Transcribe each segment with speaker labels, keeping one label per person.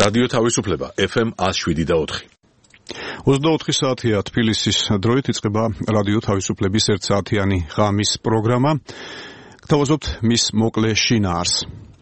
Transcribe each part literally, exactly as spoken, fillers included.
Speaker 1: რადიო თავისუფლება ეფ ემ one oh seven და four.
Speaker 2: ოცდაოთხი საათია თბილისის დროით იწყება რადიო თავისუფლების ერთსაათიანი ღამის პროგრამა. გთავაზობთ მის მოკლე შინაარს.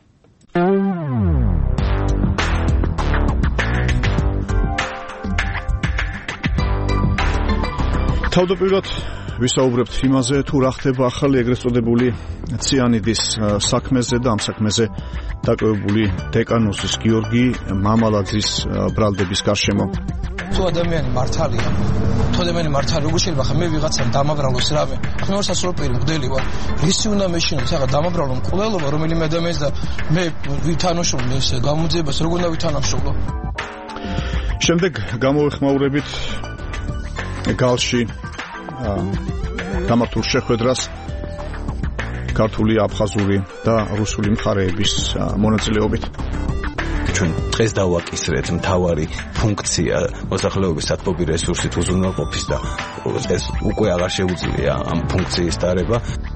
Speaker 2: თავდაპირველად ვისაუბრებთ იმაზე, თუ რა ხდება ახალი ეგრეთ წოდებული ციანიდის საქმეზე და ამ საქმეზე დაკავებული დეკანოზის გიორგი მამალაძის ბრალდების გარშემო.
Speaker 3: თუ ადამიანი მართალია, თუ ადამიანი მართალი როგორ შეიძლება ხა მე ვიღაცამ დამაბრალოს რამე. ახლა მე სასურველ პირი მგდელი ვარ. რისი უნდა მეშინოს ახლა დამაბრალო მკვლელობა რომელიმე ადამიანს და მე ვითანაშრომლო ესე გამოძიებას როგორ უნდა ვითანაშრომლო.
Speaker 2: შემდეგ გამოვეხმაურებით გალში გამართულ შეხვედრას ქართული, აფხაზური და რუსული მხარეების მონაწილეობით.
Speaker 4: ჩვენ დღეს დავაკისრეთ მთავარი ფუნქცია მოსახლეობის სათბობი რესურსით უზრუნველყოფის და ეს უკვე აღარ შეუძლია ამ ფუნქციის დარება.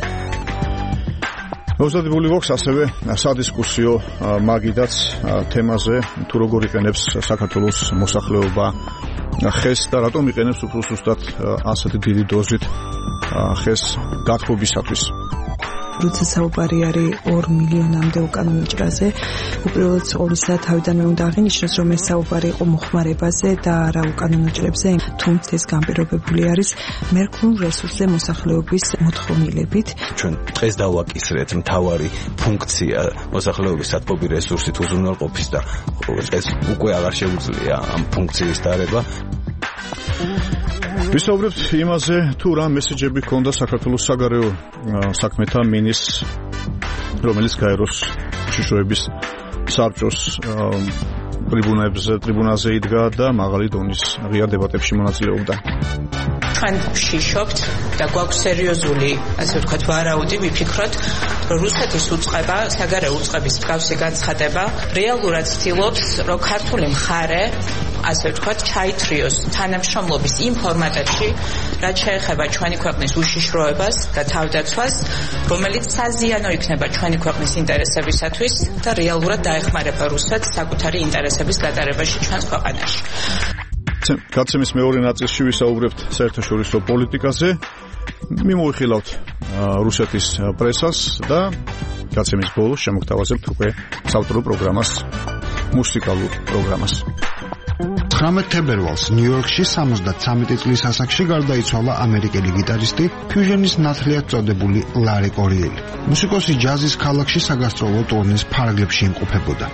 Speaker 2: მოზადებული გვაქვს ასევე სადისკუსიო მაგიდაც თემაზე, თუ როგორ იყენებს საქართველოს მოსახლეობა ხეს და რატომ იყენებს უფრო სუსტად ასეთი დიდი დოზით ხეს გათბობისათვის.
Speaker 5: როცა საუბარი არის ორ მილიონამდე უკანონო ჭრაზე, უპირველეს ყოვლისა თავიდანვე უნდა აღინიშნოს, რომ ეს საუბარი იყო მოხმარებაზე და არა უკანონო ჭრებზე, თუმცა ეს განპირობებული არის მერქნულ რესურსზე მოსახლეობის მოთხოვნილებით.
Speaker 4: ჩვენ დღეს დავაკისრეთ მთავარი ფუნქცია მოსახლეობის სათბობი რესურსით უზრუნველყოფის და ეს უკვე აღარ შეუძლია ამ ფუნქციის დარება.
Speaker 2: ვისაუბრებთ იმაზე, თუ რა მესეჯები ჰქონდა საქართველოს საგარეო საქმეთა მინისტრს, რომელიც გაეროს უშიშროების საბჭოს ტრიბუნებზე, ტრიბუნაზე იდგა და მაღალი დონის ღია დებატებში მონაწილეობდა.
Speaker 6: ჩვენ ვშიშობთ და გვაქვს სერიოზული, ასე ვთქვათ, ვარაუდი, ვიფიქროთ, რომ რუსეთის უწყება, საგარეო უწყების მსგავსი განცხადება რეალურად ცდილობს, რომ ქართული მხარე ასე ვთქვათ, ჩაითრიოს თანამშრომლობის იმ ფორმატებში, რაც შეეხება ჩვენი ქვეყნის უშიშროებას და თავდაცვას, რომელიც საზიანო იქნება ჩვენი ქვეყნის ინტერესებისათვის და რეალურად დაეხმარება რუსეთს საკუთარი ინტერესების გატარებაში ჩვენს ქვეყანაში.
Speaker 2: გაცემის მეორე ნაწილში ვისაუბრებთ საერთაშორისო პოლიტიკაზე. მიმოვიხილავთ რუსეთის პრესას და გაცემის ბოლოს შემოგთავაზებთ უკვე საავტორო პროგრამას, მუსიკალურ პროგრამას.
Speaker 7: ცხრამეტ თებერვალს ნიუ-იორკში სამოცდათვრამეტი წლის ასაკში გარდაიცვალა ამერიკელი გიტარისტი, ფიუჟენის ნათლიად წოდებული ლარი კორიელი. მუსიკოსი ჯაზის ქალაქში საგასტროლო ტურნეს ფარგლებში იმყოფებოდა.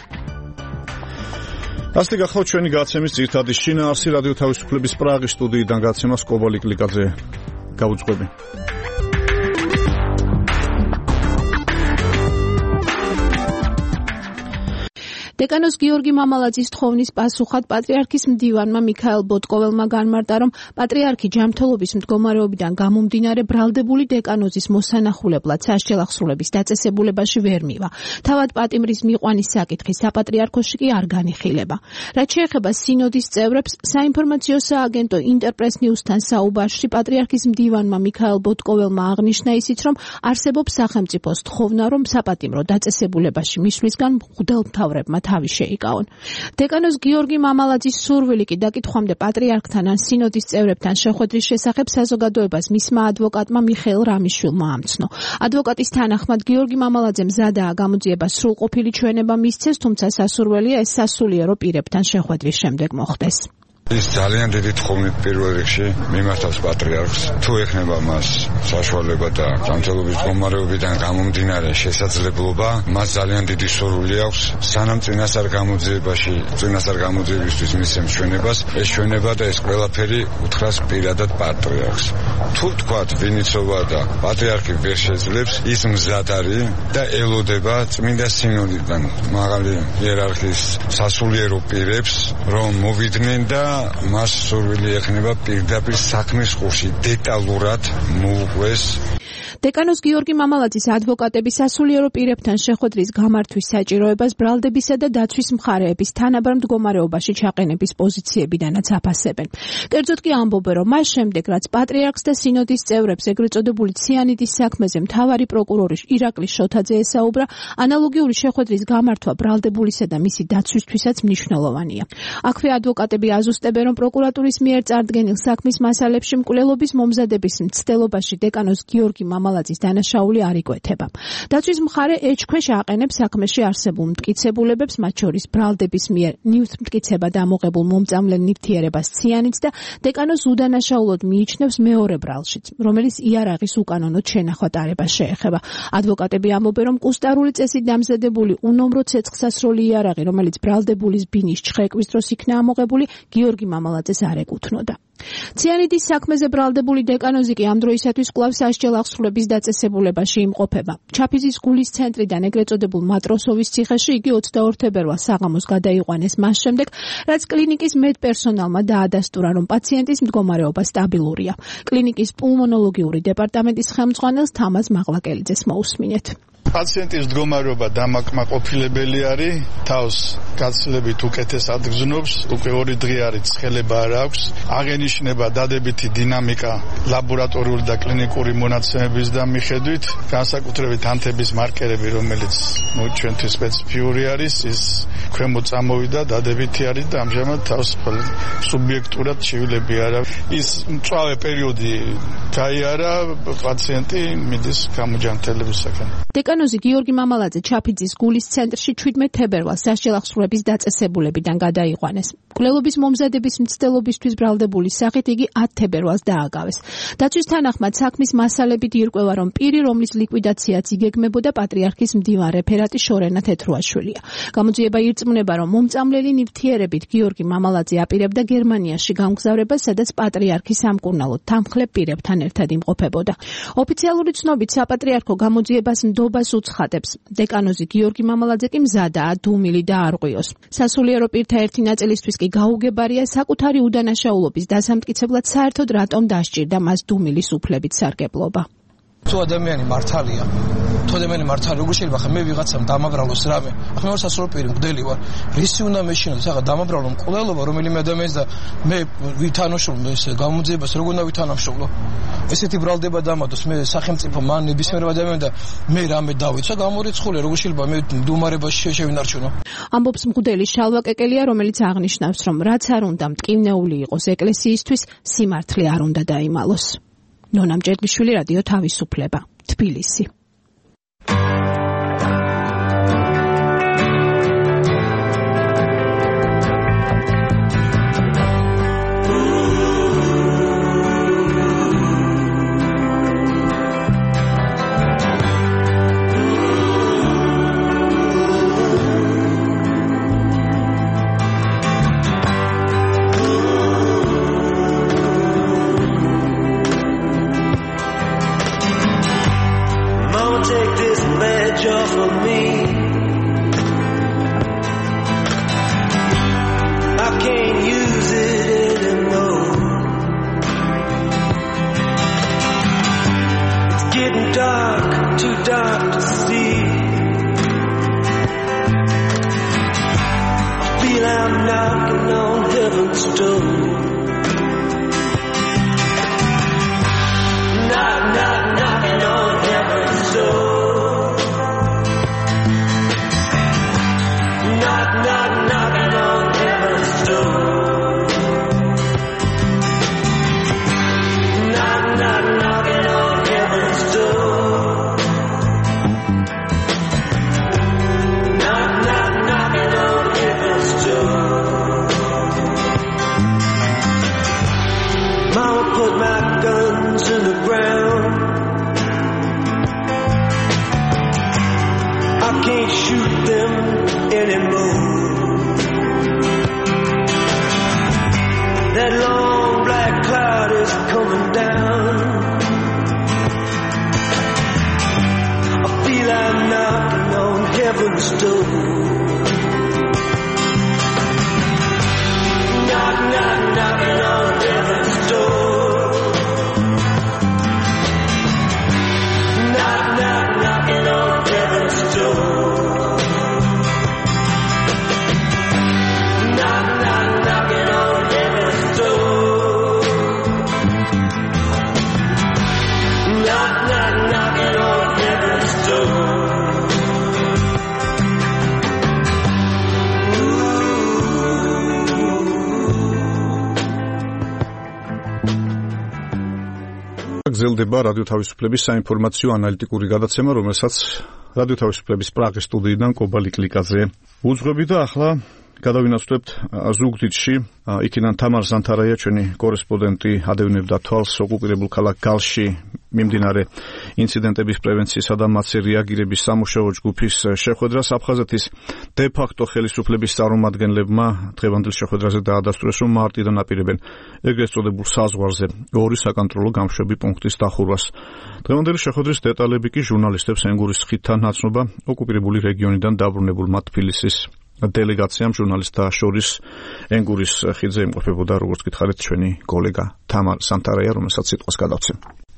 Speaker 2: ასეთი გახლავთ ჩვენი გაცემის ძირითადი შინაარსი. რადიო თავისუფლების პრაღის სტუდიიდან გაცემას კობალი კლიკაძე გაუძღვები.
Speaker 8: დეკანოზ გიორგი მამალაძის თხოვნის პასუხად პატრიარქის მდივანმა მიქაელ ბოტკოველმა განმარტა, რომ პატრიარქი ჯანმრთელობის მდგომარეობიდან გამომდინარე ბრალდებული დეკანოზის მოსანახულებლად სასჯელახსრულების დაწესებულებაში ვერ მივა. თავად პატიმრის მიყვანის საკითხი საპატრიარქოში კი არ განიხილება. რაც შეეხება სინოდის წევრებს, საინფორმაციო სააგენტო ინტერპრეს ნიუსთან საუბარში პატრიარქის მდივანმა მიქაელ ბოტკოველმა აღნიშნა ისიც, რომ არსებობს სახელმწიფოს თხოვნა, რომ საპატიმრო დაწესებულებაში მისვლისგან მღვდელმთავრებმა თავი შეიკავონ. დეკანოზ გიორგი მამალაძის სურვილი კი დაკითხვამდე პატრიარქთან ან სინოდის წევრებთან შეხვედრის შესახებ საზოგადოებას მისმა ადვოკატმა მიხეილ რამიშვილმა ამცნო. ადვოკატის თანახმად გიორგი მამალაძემ მზადაა გამოძიება სრულყოფილი ჩვენება მისცეს, თუმცა სასურველია ეს სასულიერო პირებთან შეხვედრის შემდეგ მოხდეს.
Speaker 9: ის ძალიან დიდი თხოვნით პირველ რიგში მიმართავს პატრიარქს, თუ ეხნება მას საშუალება და ჯანმრთელობის მდგომარეობიდან გამომდინარე შესაძლებლობა, მას ძალიან დიდი სურვილი აქვს სანამ წინასწარ გამოძიებაში, წინასწარ გამოძიებისთვის მისცემს ჩვენებას, ეს ჩვენება და ეს ყველაფერი უთხრას პირადად პატრიარქს. თუ თქვათ ვინიცოვა და პატრიარქი ვერ შეძლებს, ის მზად არის და ელოდება წმინდა სინოდიდან მაღალი იერარქიის სასულიერო პირებს, რომ მოვიდნენ და მას სურვილი ეხნება პირდაპირ საქმის ყურში დეტალურად მოუყვეს.
Speaker 8: დეკანოს გიორგი მამალაძის ადვოკატები სასულიერო პირებთან შეხვედრის გამართვის საჭიროებას ბრალდებისა და დაცვის მხარეების თანაბარ მდგომარეობაში ჩაყენების პოზიციებიდანაც აფასებენ. კერძოდ კი ამბობენ, რომ მას შემდეგ, რაც პატრიარქს და სინოდის წევრებს ეგრეთ წოდებული ციანიდის საქმეზე მთავარი პროკურორი ირაკლი შოთაძე ესაუბრა, ანალოგიური შეხვედრის გამართვა ბრალდებულისა და მისი დაცვისთვისაც მნიშვნელოვანია. აქვე ადვოკატები აზუსტებენ, რომ პროკურატურის მიერ წარდგენილ საქმის მასალებში მკვლელობის მომზადების მცდელობაში დეკანოს გიორგი მამალაძის დანაშაული არ იკვეთება. დაცვის მხარე ეჭქვეშ აყენებს საქმეში არსებულ მტკიცებულებებს, მათ შორის ბრალდების მიერ ნივთმტკიცება დამოღებულ მომწამლელ ნივთიერებას ციანიდს და დეკანოს უდანაშაულოდ მიიჩნევს მეორე ბრალშიც, რომელიც იარაღის უკანონოდ შენახვა ტარებას შეეხება. ადვოკატები ამბობენ, რომ კუსტარული წესით დამზადებული უნომრო ცეცხლსასროლი იარაღი, რომელიც ბრალდებულის ბინის ჩხრეკვის დროს იქნა ამოღებული, გიორგი მამალაძეს არ ეკუთვნოდა. ციანიდის საქმეზე ბრალდებული დეკანოზი კი ამ დროისათვის კვლავ სასჯელ აღსრულების დაწესებულებაში იმყოფება. ჩაფიზის გულის ცენტრიდან ეგრეთ წოდებულ მატროსოვის ციხეში იგი ოცდაორ თებერვალს საღამოს გადაიყვანეს მას შემდეგ, რაც კლინიკის მედპერსონალმა დაადასტურა, რომ პაციენტის მდგომარეობა სტაბილურია. კლინიკის პულმონოლოგიური დეპარტამენტის ხელმძღვანელს თამაზ მაღლაკელიძეს მოусმინეთ.
Speaker 10: პაციენტის მდგომარეობა დამაკმაყოფილებელი არის, თავს გაცილებით უკეთეს ადგზნობს, უკვე ორი დღე არის ცხელება არ აქვს, აღენიშნება დადებითი დინამიკა ლაბორატორიული და კლინიკური მონაცემების და მიხედვით, განსაკუთრებით ანთების მარკერები, რომელიც ნუ ჩვენთვის სპეციფიური არის, ის ქვემოთ წამოვიდა, დადებითი არის და ამჟამად თავს სუბიექტურად ჩივილები არა. ის მწვავე პერიოდი გაიარა, პაციენტი მიდის გამოჯანმრთელებისაკენ.
Speaker 8: დეკანოზი გიორგი მამალაძე ჩაფიძის გულის ცენტრში ჩვიდმეტ თებერვალს სასჯელ აღსრულების დაწესებულებიდან გადაიყვანეს. მკვლელობის მომზადების მცდელობისთვის ბრალდებულის სახით იგი ათ თებერვალს დააგავეს. დაცვის თანახმად საქმის მასალებით ირკვევა, რომ პირი, რომლის ლიკვიდაციაც იგეგმებოდა, პატრიარქის მდივან რეფერატი შორენა თეთრუაშვილია. გამოძიება ირწმუნება, რომ მომწამლელი ნივთიერებით გიორგი მამალაძე აპირებდა გერმანიაში გამგზავრებას, სადაც პატრიარქი სამკურნალოდ თანმხლებ პირებთან ერთად იმყოფებოდა. ოფიციალური ცნობით საპატრიარქო გამოძიებას ნდობას უცხადებს. დეკანოზი გიორგი მამალაძე კი მზადაა დუმილი დაარღვიოს. სასულიერო პირთა ერთი ნაწილისთვის კი გაუგებარია საკუთარი უდანაშაულობის დასამტკიცებლად საერთოდ რატომ დასჭირდა მას დუმილის უფლებით სარგებლობა.
Speaker 3: თუ ადამიანი მართალია, თუ ადამიანი მართალია, როგორ შეიძლება ხა მე ვიღაცამ დამაბრალოს რამე? ახლა მე სასულიერო პირი მგდელი ვარ. რისი უნდა მეშინოს? ახლა დამაბრალო მკვლელობა, რომელიმე ადამიანს და მე ვითანაშრომლო ეს გამოძიებას, როგორ უნდა ვითანამშრომლო? ესეთი ბრალდება დამადოს მე სახელმწიფო მან ნებისმიერ ადამიანს და მე რამე დავიცვა, გამორიცხულია, როგორ შეიძლება მე მდუმარეობაში შევინარჩუნო?
Speaker 8: ამბობს მგდელი შალვა კეკელია, რომელიც აღნიშნავს, რომ რაც არ უნდა მტკივნეული იყოს ეკლესიისთვის, სიმართლე არ უნდა დაიმალოს. ნონა მჭედლიშვილი, რადიო თავისუფლება, თბილისი.
Speaker 11: knock, knocking on heaven's door.
Speaker 2: გრძელდება რადიო თავისუფლების საინფორმაციო ანალიტიკური გადაცემა, რომელსაც რადიო თავისუფლების პრაღის სტუდიიდან კობალი კლიკაძე უძღვები და ახლა გადავინაცვლებთ ზუგდიდში. იქიდან თამარ ზანთარაია, ჩვენი კორესპონდენტი, ადევნებდა თვალს ოკუპირებულ ქალაქ გალში მიმდინარე ინციდენტების პრევენციისა და მათზე რეაგირების სამუშაო ჯგუფის შეხვედრას. აფხაზეთის დე-ფაქტო ხელისუფლების წარმომადგენლებმა დღევანდელ შეხვედრაზე დაადასტურეს, რომ მარტიდან აპირებენ ეგრეთ წოდებულ საზღვარზე ორი საკონტროლო გამშვები პუნქტის დახურვას. დღევანდელი შეხვედრის დეტალები კი ჟურნალისტებს ენგურის ხიდთან ნაცნობა ოკუპირებული რეგიონიდან დაბრუნებულმა თბილისის დელეგაციამ ჟურნალისტთა შორის ენგურის ხიდზე იმყოფებოდა, როგორც გითხარით, ჩვენი კოლეგა თამარ ზანთარაია, რომელსაც სიტყვას გადავცემ.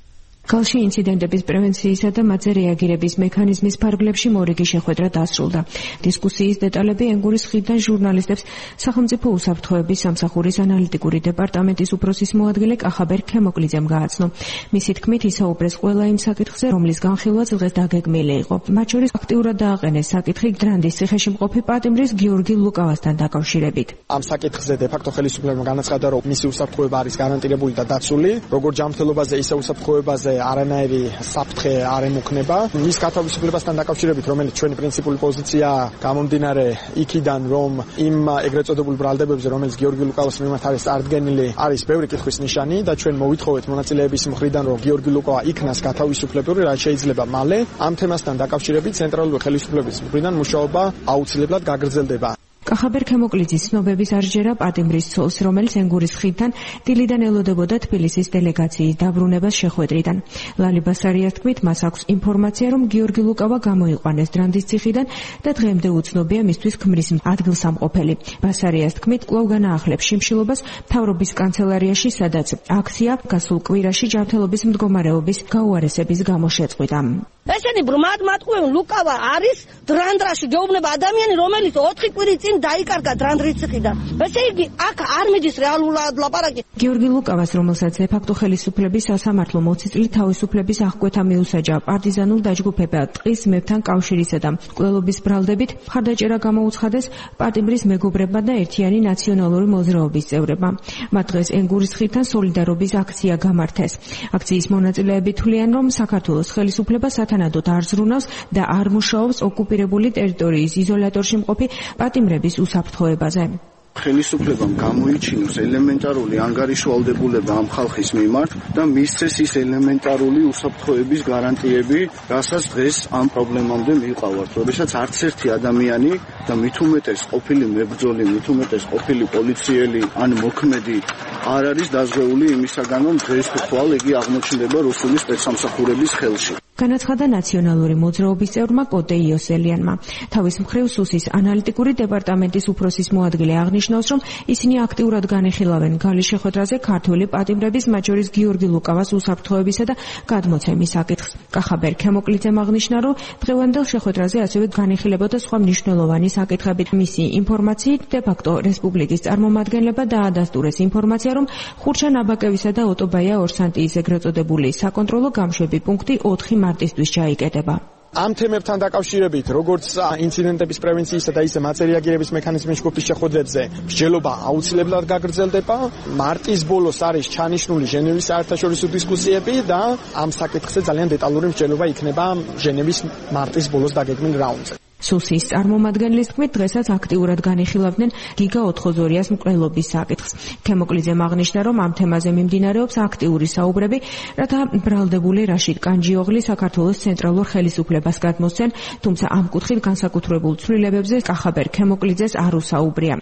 Speaker 12: გალში ინციდენტების პრევენციისა და მათზე რეაგირების მექანიზმის ფარგლებში მორიგი შეხვედრა დასრულდა. დისკუსიის დეტალები ენგურის ხიდთან ჟურნალისტებს სახელმწიფო უსაფრთხოების სამსახურის ანალიტიკური დეპარტამენტის უფროსის მოადგილე კახაბერ ქემოკლიძემ გააცნო. მისი თქმით, ისაუბრეს ყველა იმ საკითხზე, რომლის განხილვაც დღეს დაგეგმილი იყო. მათ შორის აქტიურად დააყენეს საკითხი დრანდის ციხეში მყოფი პატიმრის გიორგი ლუკავასთან დაკავშირებით.
Speaker 13: ამ საკითხზე დე-ფაქტო ხელისუფლებამ განაცხადა, რომ მისი უსაფრთხოება არის გარანტირებული და დაცული, როგორც ჯანმრთელობაზე, ისე უსაფრთხოებაზე არანაირი საფრთხე არ ემუქნება. მის გათავისუფლებასთან დაკავშირებით, რომელიც ჩვენი პრინციპული პოზიციაა, გამომდინარე იქიდან, რომ იმ ეგრეთ წოდებულ ბრალდებებზე, რომელიც გიორგი ლუკავას მიმართ არის წარდგენილი, არის ბევრი კითხვის ნიშანი და ჩვენ მოვითხოვეთ მონაწილეების მხრიდან, რომ გიორგი ლუკავა იქნას გათავისუფლებული, რაც შეიძლება მალე. ამ თემასთან დაკავშირებით ცენტრალური ხელისუფლების მხრიდან მუშაობა აუცილებლად გაგრძელდება.
Speaker 12: კახაბერ ქემოკლიძის ცნობების არჯერა პატიმრის ცოლს, რომელიც ენგურის ხიდთან დილიდან ელოდებოდა თბილისის დელეგაციის დაბრუნებას შეხვედრიდან. ლალი ბასარიას თქმით, მას აქვს ინფორმაცია, რომ გიორგი ლუკავა გამოიყვანეს დრანდის ციხიდან და დღემდე უცნობია მისთვის ქმრის ადგილსამყოფელი. ბასარიას თქმით, კვლავ განაახლებს შიმშილობას მთავრობის კანცელარიაში, სადაც აქცია გასულ კვირაში ჯანმრთელობის მდგომარეობის გაუარესების გამო შეწყვიტა.
Speaker 14: ესენი ბრმად მატყუენ ლუკავა არის დრანდრაში გეუბნება ადამიანი, რომელიც ოთხი კვირის წინ დაიკარგა დრანდრის ციხიდან. ესე იგი, აქ არ მიდის რეალურად ლაპარაკი.
Speaker 12: გიორგი ლუკავას, რომელსაც დე-ფაქტო ხელისუფლების სასამართლო ოცი წლის თავისუფლების აღკვეთა მიუსაჯა პარტიზანულ დაჯგუფებად ტყის მებთან კავშირისა და მკვლელობის ბრალდებით, მხარდაჭერა გამოუცხადეს პატიმრის მეგობრებმა და ერთიანი ნაციონალური მოძრაობის წევრებმა. მათ დღეს ენგურის ხიდთან სოლიდარობის აქცია გამართეს. აქციის მონაწილეები თვლიან, რომ საქართველოს ხელისუფლება სათანადოდ არ ზრუნავს და არ მუშაობს ოკუპირებული ტერიტორიის იზოლატორში მყოფი პატიმრების უსაფრთხოებაზე.
Speaker 15: ხელისუფლებამ გამოიჩინოს ელემენტარული ანგარიშვალდებულება ამ ხალხის მიმართ და მისცეს ის ელემენტარული უსაფრთხოების გარანტიები, რასაც დღეს ამ პრობლემამდე მივყავართ. როდესაც არც ერთი ადამიანი და მით უმეტეს ყოფილი მებრძოლი, მით უმეტეს ყოფილი პოლიციელი ან მოქმედი არ არის დაზღვეული იმისაგან, რომ დღეს თუ ხვალ იგი აღმოჩნდება რუსული სპეცსამსახურების ხელში.
Speaker 12: განაცხადა ნაციონალური მოძრაობის წევრმა კოტე იოსელიანმა. თავის მხრივ სუსის ანალიტიკური დეპარტამენტის უფროსის მოადგილე აღნიშნავს, რომ ისინი აქტიურად განეხილავენ გალის შეხვედრაზე ქართველი პატიმრების, მათ შორის გიორგი ლუკავას უსაფრთხოებისა და გადმოცემის საკითხს. კახაბერ ქემოკლიძემ აღნიშნა, რომ დღევანდელ შეხვედრაზე ასევე განეხილებოდა სხვა მნიშვნელოვანი საკითხები. მისი ინფორმაციით, დე-ფაქტო რესპუბლიკის წარმომადგენლებმა დაადასტურეს ინფორმაცია, რომ ხურჩა ნაბაკევისა და ოტობაია ორსანტიის ეგრეთ წოდებული საკონტროლო გამშვები პუნქტი ოთხი მარტისთვის ჩაიკეტება.
Speaker 13: ამ თემებთან დაკავშირებით, როგორც ინციდენტების პრევენციისა და ისე მათზე რეაგირების მექანიზმის ჯგუფის შეხვედრებზე, მსჯელობა აუცილებლად გაგრძელდება. მარტის ბოლოს არის ჩანიშნული ჟენევის საერთაშორისო დისკუსიები და ამ საკითხზე ძალიან დეტალური მსჯელობა იქნება ჟენევის მარტის ბოლოს დაგეგმილ რაუნდზე.
Speaker 12: სუსის წარმომადგენლის თქმით, დღესაც აქტიურად განიხილავდნენ გიგა ოთხოზორიას მკვლელობის საკითხს. ქემოკლიძემ აღნიშნა, რომ ამ თემაზე მიმდინარეობს აქტიური საუბრები, რათა ბრალდებული რაშიდ კანჯიოღლი საქართველოს ცენტრალურ ხელისუფლებას გადმოსცენ, თუმცა ამ კუთხით განსაკუთრებულ ცვლილებებზე კახაბერ ქემოკლიძეს არ უსაუბრია.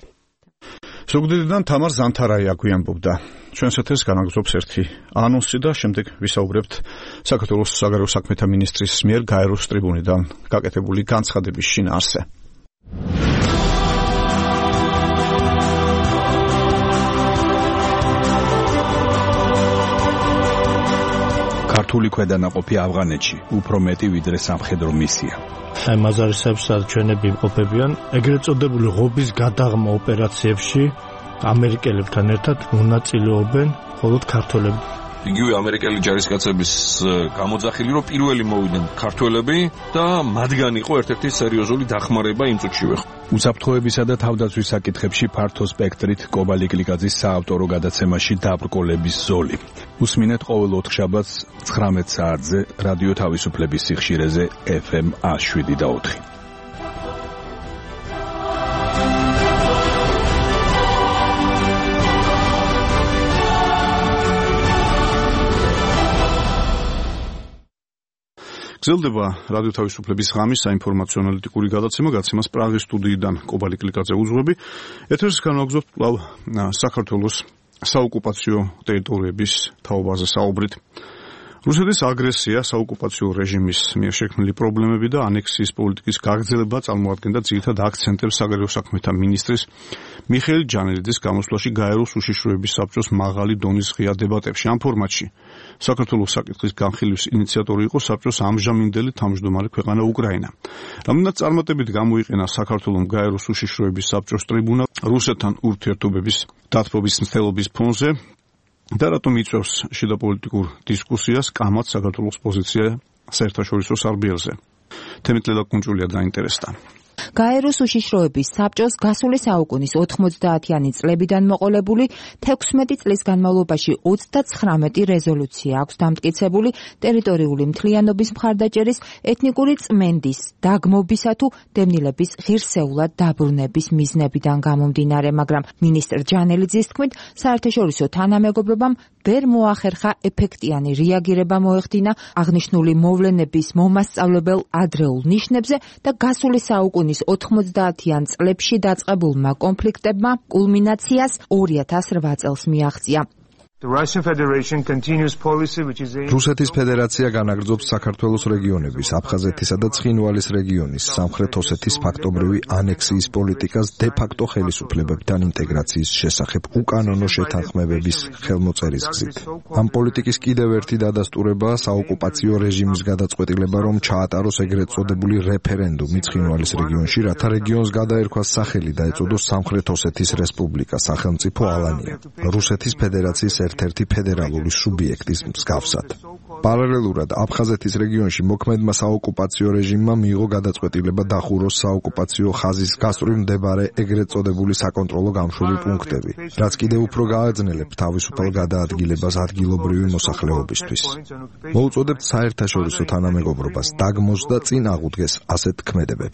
Speaker 2: ზუგდიდიდან თამარ ზანთარაია გვიანბობდა. ჩვენს ეთერს განაგრძობს ერთი ანონსი და შემდეგ ვისაუბრებთ საქართველოს საგარეო საქმეთა მინისტრის მიერ გაეროს ტრიბუნიდან გაკეთებული განცხადების შინაარსზე.
Speaker 4: ქართული ქვედანაყოფი ავღანეთში უფრო მეტი ვიდრე სამხედრო მისია.
Speaker 16: აი მაზარისებს ჩვენები იმყოფებიან ეგრეთ წოდებული ღობის გადაღმა ოპერაციებში ამერიკელებთან ერთად მონაწილეობენ მხოლოდ ქართველები.
Speaker 17: იგივე ამერიკელი ჯარისკაცების გამოძახილი, რომ პირველი მოვიდნენ ქართველები და მათგან იყო ერთ-ერთი სერიოზული დახმარება იმ წუთშივე.
Speaker 18: უსაფრთხოებისა და თავდაცვის საკითხებში ფართო სპექტრით კობალი კლიკაძის საავტორო გადაცემაში დაბრკოლების ზოლი. უსმინეთ ყოველ ოთხშაბათს ცხრამეტ საათზე რადიო თავისუფლების სიხშირეზე ეფ ემ ას შვიდი და ოთხი.
Speaker 2: გრძელდება რადიო თავისუფლების ღამის საინფორმაციო ანალიტიკური გადაცემა, გაცემას პრაღის სტუდიიდან კობალი კლიკაძე უძღვები. ეთერს განვაგრძობთ კვლავ საქართველოს საოკუპაციო ტერიტორიების თაობაზე საუბრით. რუსეთის აგრესია, საოკუპაციო რეჟიმის მიერ შექმნილი პრობლემები და ანექსიის პოლიტიკის გაგრძელება წარმოადგენდა ძირითად აქცენტებს საგარეო საქმეთა მინისტრის მიხეილ ჯანელიძის გამოსვლაში გაეროს უშიშროების საბჭოს მაღალი დონის ღია დებატებში. ამ ფორმატში საქართველოს საკითხის განხილვის ინიციატორი იყო საბჭოს ამჟამინდელი თავმჯდომარე ქვეყანა უკრაინა. რამდენად წარმატებით გამოიყენა საქართველოს გაეროს უშიშროების საბჭოს ტრიბუნა რუსეთთან ურთიერთობების დათბობის მცდელობის ფონზე და რატომ იწვევს შიდა პოლიტიკურ დისკუსიას კამათ საქართველოს პოზიცია საერთაშორისო სარბიელზე. თემით ლელა კუნჭულია დაინტერესდა.
Speaker 12: გაეროს უშიშროების საბჭოს გასული საუკუნის ოთხმოცდაათიანი წლებიდან მოყოლებული თექვსმეტი წლის განმავლობაში ოცდაცხრამეტი რეზოლუცია აქვს დამტკიცებული ტერიტორიული მთლიანობის მხარდაჭერის, ეთნიკური წმენდის, დაგმობისა თუ დევნილების ღირსეულად დაბრუნების მიზნებიდან გამომდინარე, მაგრამ მინისტრ ჯანელიძის თქმით, საერთაშორისო თანამეგობრობამ ვერ მოახერხა ეფექტიანი რეაგირება მოეხდინა აღნიშნული მოვლენების მომასწავლებელ ადრეულ ნიშნებზე და გასული საუკუნის ოთხმოცდაათიან წლებში დაწყებულმა კონფლიქტებმა კულმინაციას ორი ათას რვა წელს მიაღწია.
Speaker 19: რუსეთის ფედერაცია განაგრძობს საქართველოს რეგიონების, აფხაზეთისა და ცხინვალის რეგიონის, სამხრეთ ოსეთის ფაქტობრივი ანექსიის პოლიტიკას დე-ფაქტო ხელისუფლებებთან ინტეგრაციის შესახებ უკანონო შეთანხმებების ხელმოწერის გზით. ამ პოლიტიკის კიდევ ერთი დადასტურებაა საოკუპაციო რეჟიმის გადაწყვეტილება, რომ ჩაატაროს ეგრეთ წოდებული რეფერენდუმი ცხინვალის რეგიონში, რათა რეგიონს გადაერქვას სახელი და ეწოდოს სამხრეთ ოსეთის რესპუბლიკა, სახელმწიფო ალანია, რუსეთის ფედერაციის ერთ-ერთი ფედერალური სუბიექტის მსგავსად. პარალელურად აფხაზეთის რეგიონში მოქმედმა საოკუპაციო რეჟიმმა მიიღო გადაწყვეტილება დახუროს საოკუპაციო ხაზის გასწვრივ მდებარე ეგრეთ წოდებული საკონტროლო გამშვები პუნქტები, რაც კიდევ უფრო გააძნელებთ თავისუფალ გადაადგილებას ადგილობრივი მოსახლეობისთვის. მოუწოდებთ საერთაშორისო თანამეგობრობას დაგმოს და წინ აღუდგეს ასეთ ქმედებებს.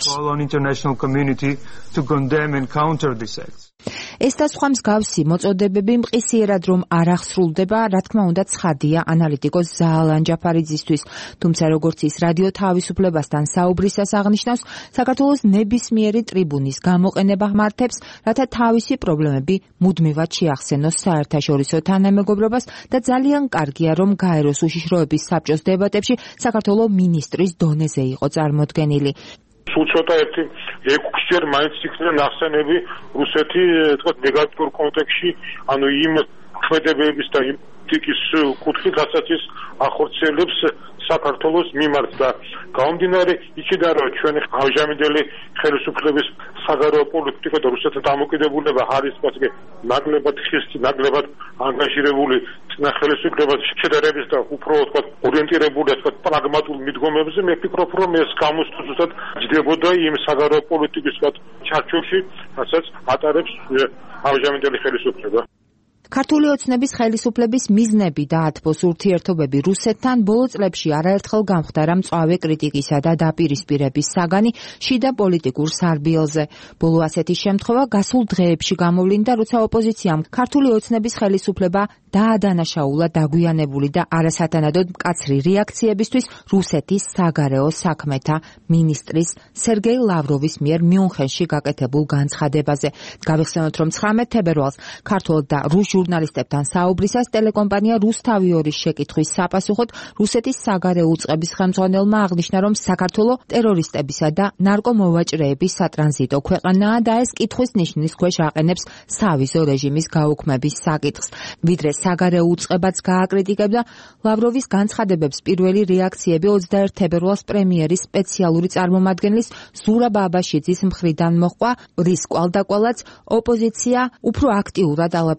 Speaker 12: ეს და სხვა მსგავსი მოწოდებები მყისიერად რომ არ აღსრულდება, რა თქმა უნდა ცხადია ანალიტიკოს ზაალან ჯაფარიძისთვის, თუმცა როგორც ის რადიო თავისუფლებასთან საუბრისას აღნიშნავს, საქართველოს ნებისმიერი ტრიბუნის გამოყენება მართებს, რათა თავისი პრობლემები მუდმივად შეახსენოს საერთაშორისო თანამეგობრობას და ძალიან კარგია, რომ გაეროს უშიშროების საბჭოს დებატებში საქართველოს მინისტრის დონეზე იყო წარმოდგენილი.
Speaker 20: სულ ცოტა ერთი ექვსჯერ მაინც იქნება ნახსენები რუსეთი თქვა ნეგატიურ კონტექსტში, ანუ იმ ქმედებების და იმ ტიკის კუთხით, რასაც ის ახორციელებს საქართველოს მიმართ და გამომდინარე იქიდან, რომ ჩვენი ამჟამინდელი ხელისუფლების საგარეო პოლიტიკა და რუსეთის დამოკიდებულება არის თქვა ნაკლებად ხისტი, ნაკლებად ანგაჟირებული წინა ხელისუფლებას შედარების და უფრო თქვა ორიენტირებული თქვა პრაგმატულ მიდგომებზე, მე ვფიქრობ, რომ ეს გამოსცემ ზუსტად ჯდებოდა იმ საგარეო პოლიტიკის თქვა ჩარჩოში, რასაც ატარებს ამჟამინდელი ხელისუფლება.
Speaker 12: ქართული ოცნების ხელისუფლების მიზნები და ათბოს ურთიერთობები რუსეთთან ბოლო წლებში არაერთხელ გამხდარა მწვავე კრიტიკისა და დაპირისპირების საგანი შიდა პოლიტიკურ სარბიელზე. ბოლო ასეთი შემთხვევა გასულ დღეებში გამოვლინდა, როცა ოპოზიციამ ქართული ოცნების ხელისუფლება დაადანაშაულა დაგვიანებული და არასათანადოდ მკაცრი რეაქციებისთვის რუსეთის საგარეო საქმეთა მინისტრის სერგეი ლავროვის მიერ მიუნხენში გაკეთებულ განცხადებაზე. გავიხსენოთ, რომ ცხრამეტ თებერვალს ქართულ და რუს ჟურნალისტებთან საუბრისას ტელეკომპანია რუსთავი ორის შეკითხვის საპასუხოდ რუსეთის საგარეო უწყების ხელმძღვანელმა აღნიშნა, რომ საქართველოს ტერორისტებისა და ნარკომოვაჭრეების სატრანზიტო ქვეყანაა და ეს კითხვის ნიშნის ქვეშ აყენებს სავიზო რეჟიმის გაუქმების საკითხს. ვიდრე საგარეო უწყებაც გააკრიტიკებდა ლავროვის განცხადებებს, პირველი რეაქციები ოცდაერთი თებერვალს პრემიერის სპეციალური წარმომადგენლის ზურაბ აბაშიძის მხრიდან მოჰყვა, რის კვალდაკვალაც ოპოზიცია უფრო აქტიურად ალაპარაკდა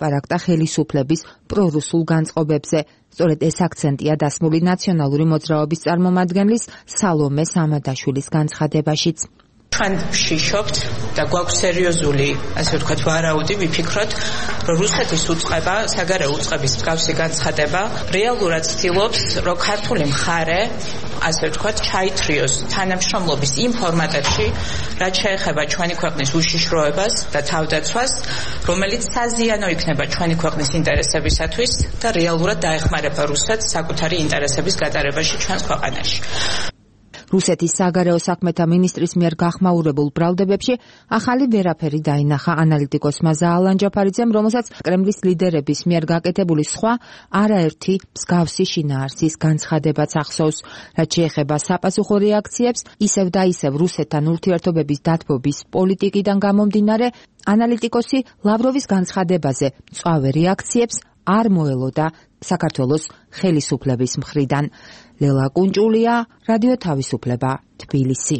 Speaker 12: ხელისუფლების პრორუსულ განწყობებზე. სწორედ ეს აქცენტია დასმული ნაციონალური მოძრაობის წარმომადგენლის სალომე სამადაშვილის განცხადებაშიც.
Speaker 6: Ჩვენ ვშიშობთ და გვაქვს სერიოზული, ასე ვთქვათ, ვარაუდი, ვიფიქროთ, რომ რუსეთის უწყება, საგარეო უწყების მსგავსი განცხადება, რეალურად ცდილობს, რომ ქართული მხარე, ასე ვთქვათ, ჩაითრიოს თანამშრომლობის იმ ფორმატებში, რაც შეეხება ჩვენი ქვეყნის უშიშროებას და თავდაცვას, რომელიც საზიანო იქნება ჩვენი ქვეყნის ინტერესებისათვის და რეალურად დაეხმარება რუსეთს საკუთარი ინტერესების გატარებაში ჩვენს ქვეყანაში.
Speaker 12: რუსეთის საგარეო საქმეთა მინისტრის მიერ გახმაურებულ ბრალდებებში ახალი ვერაფერი დაინახა ანალიტიკოსმა ზაალან ჯაფარიძემ, რომელსაც კრემლის ლიდერების მიერ გაკეთებული სხვა არაერთი მსგავსი შინაარსის განცხადებაც ახსოვს. რაც შეეხება საპასუხო რეაქციებს, ისევ და ისევ რუსეთთან ურთიერთობების დათბობის პოლიტიკიდან გამომდინარე, ანალიტიკოსი ლავროვის განცხადებაზე მწვავე რეაქციებს არ მოელოდა საქართველოს ხელისუფლების მხრიდან. ლელა კუნჭულია, რადიო თავისუფლება, თბილისი.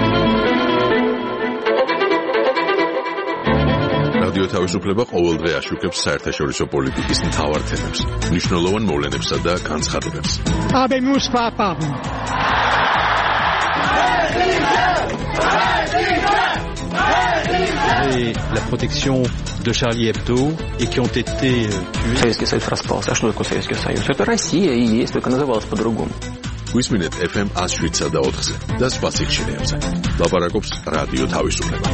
Speaker 1: რადიო თავისუფლება ყოველდღე აშუქებს საერთაშორისო პოლიტიკის მთავარ თემებს, მნიშვნელოვან მოვლენებსა და განცხადებებს.
Speaker 21: Habemus papam.
Speaker 22: Et la protection de Charlie Hebdo et qui ont été tués.
Speaker 23: Советский Союз распался. А что такое Советский Союз? Это Россия и есть, только называлась по-другому.
Speaker 1: Висминет эф эм one oh seven და ოთხზე და სხვა სიხშირეებზე. ლაპარაკობს რადიო თავისუფლება.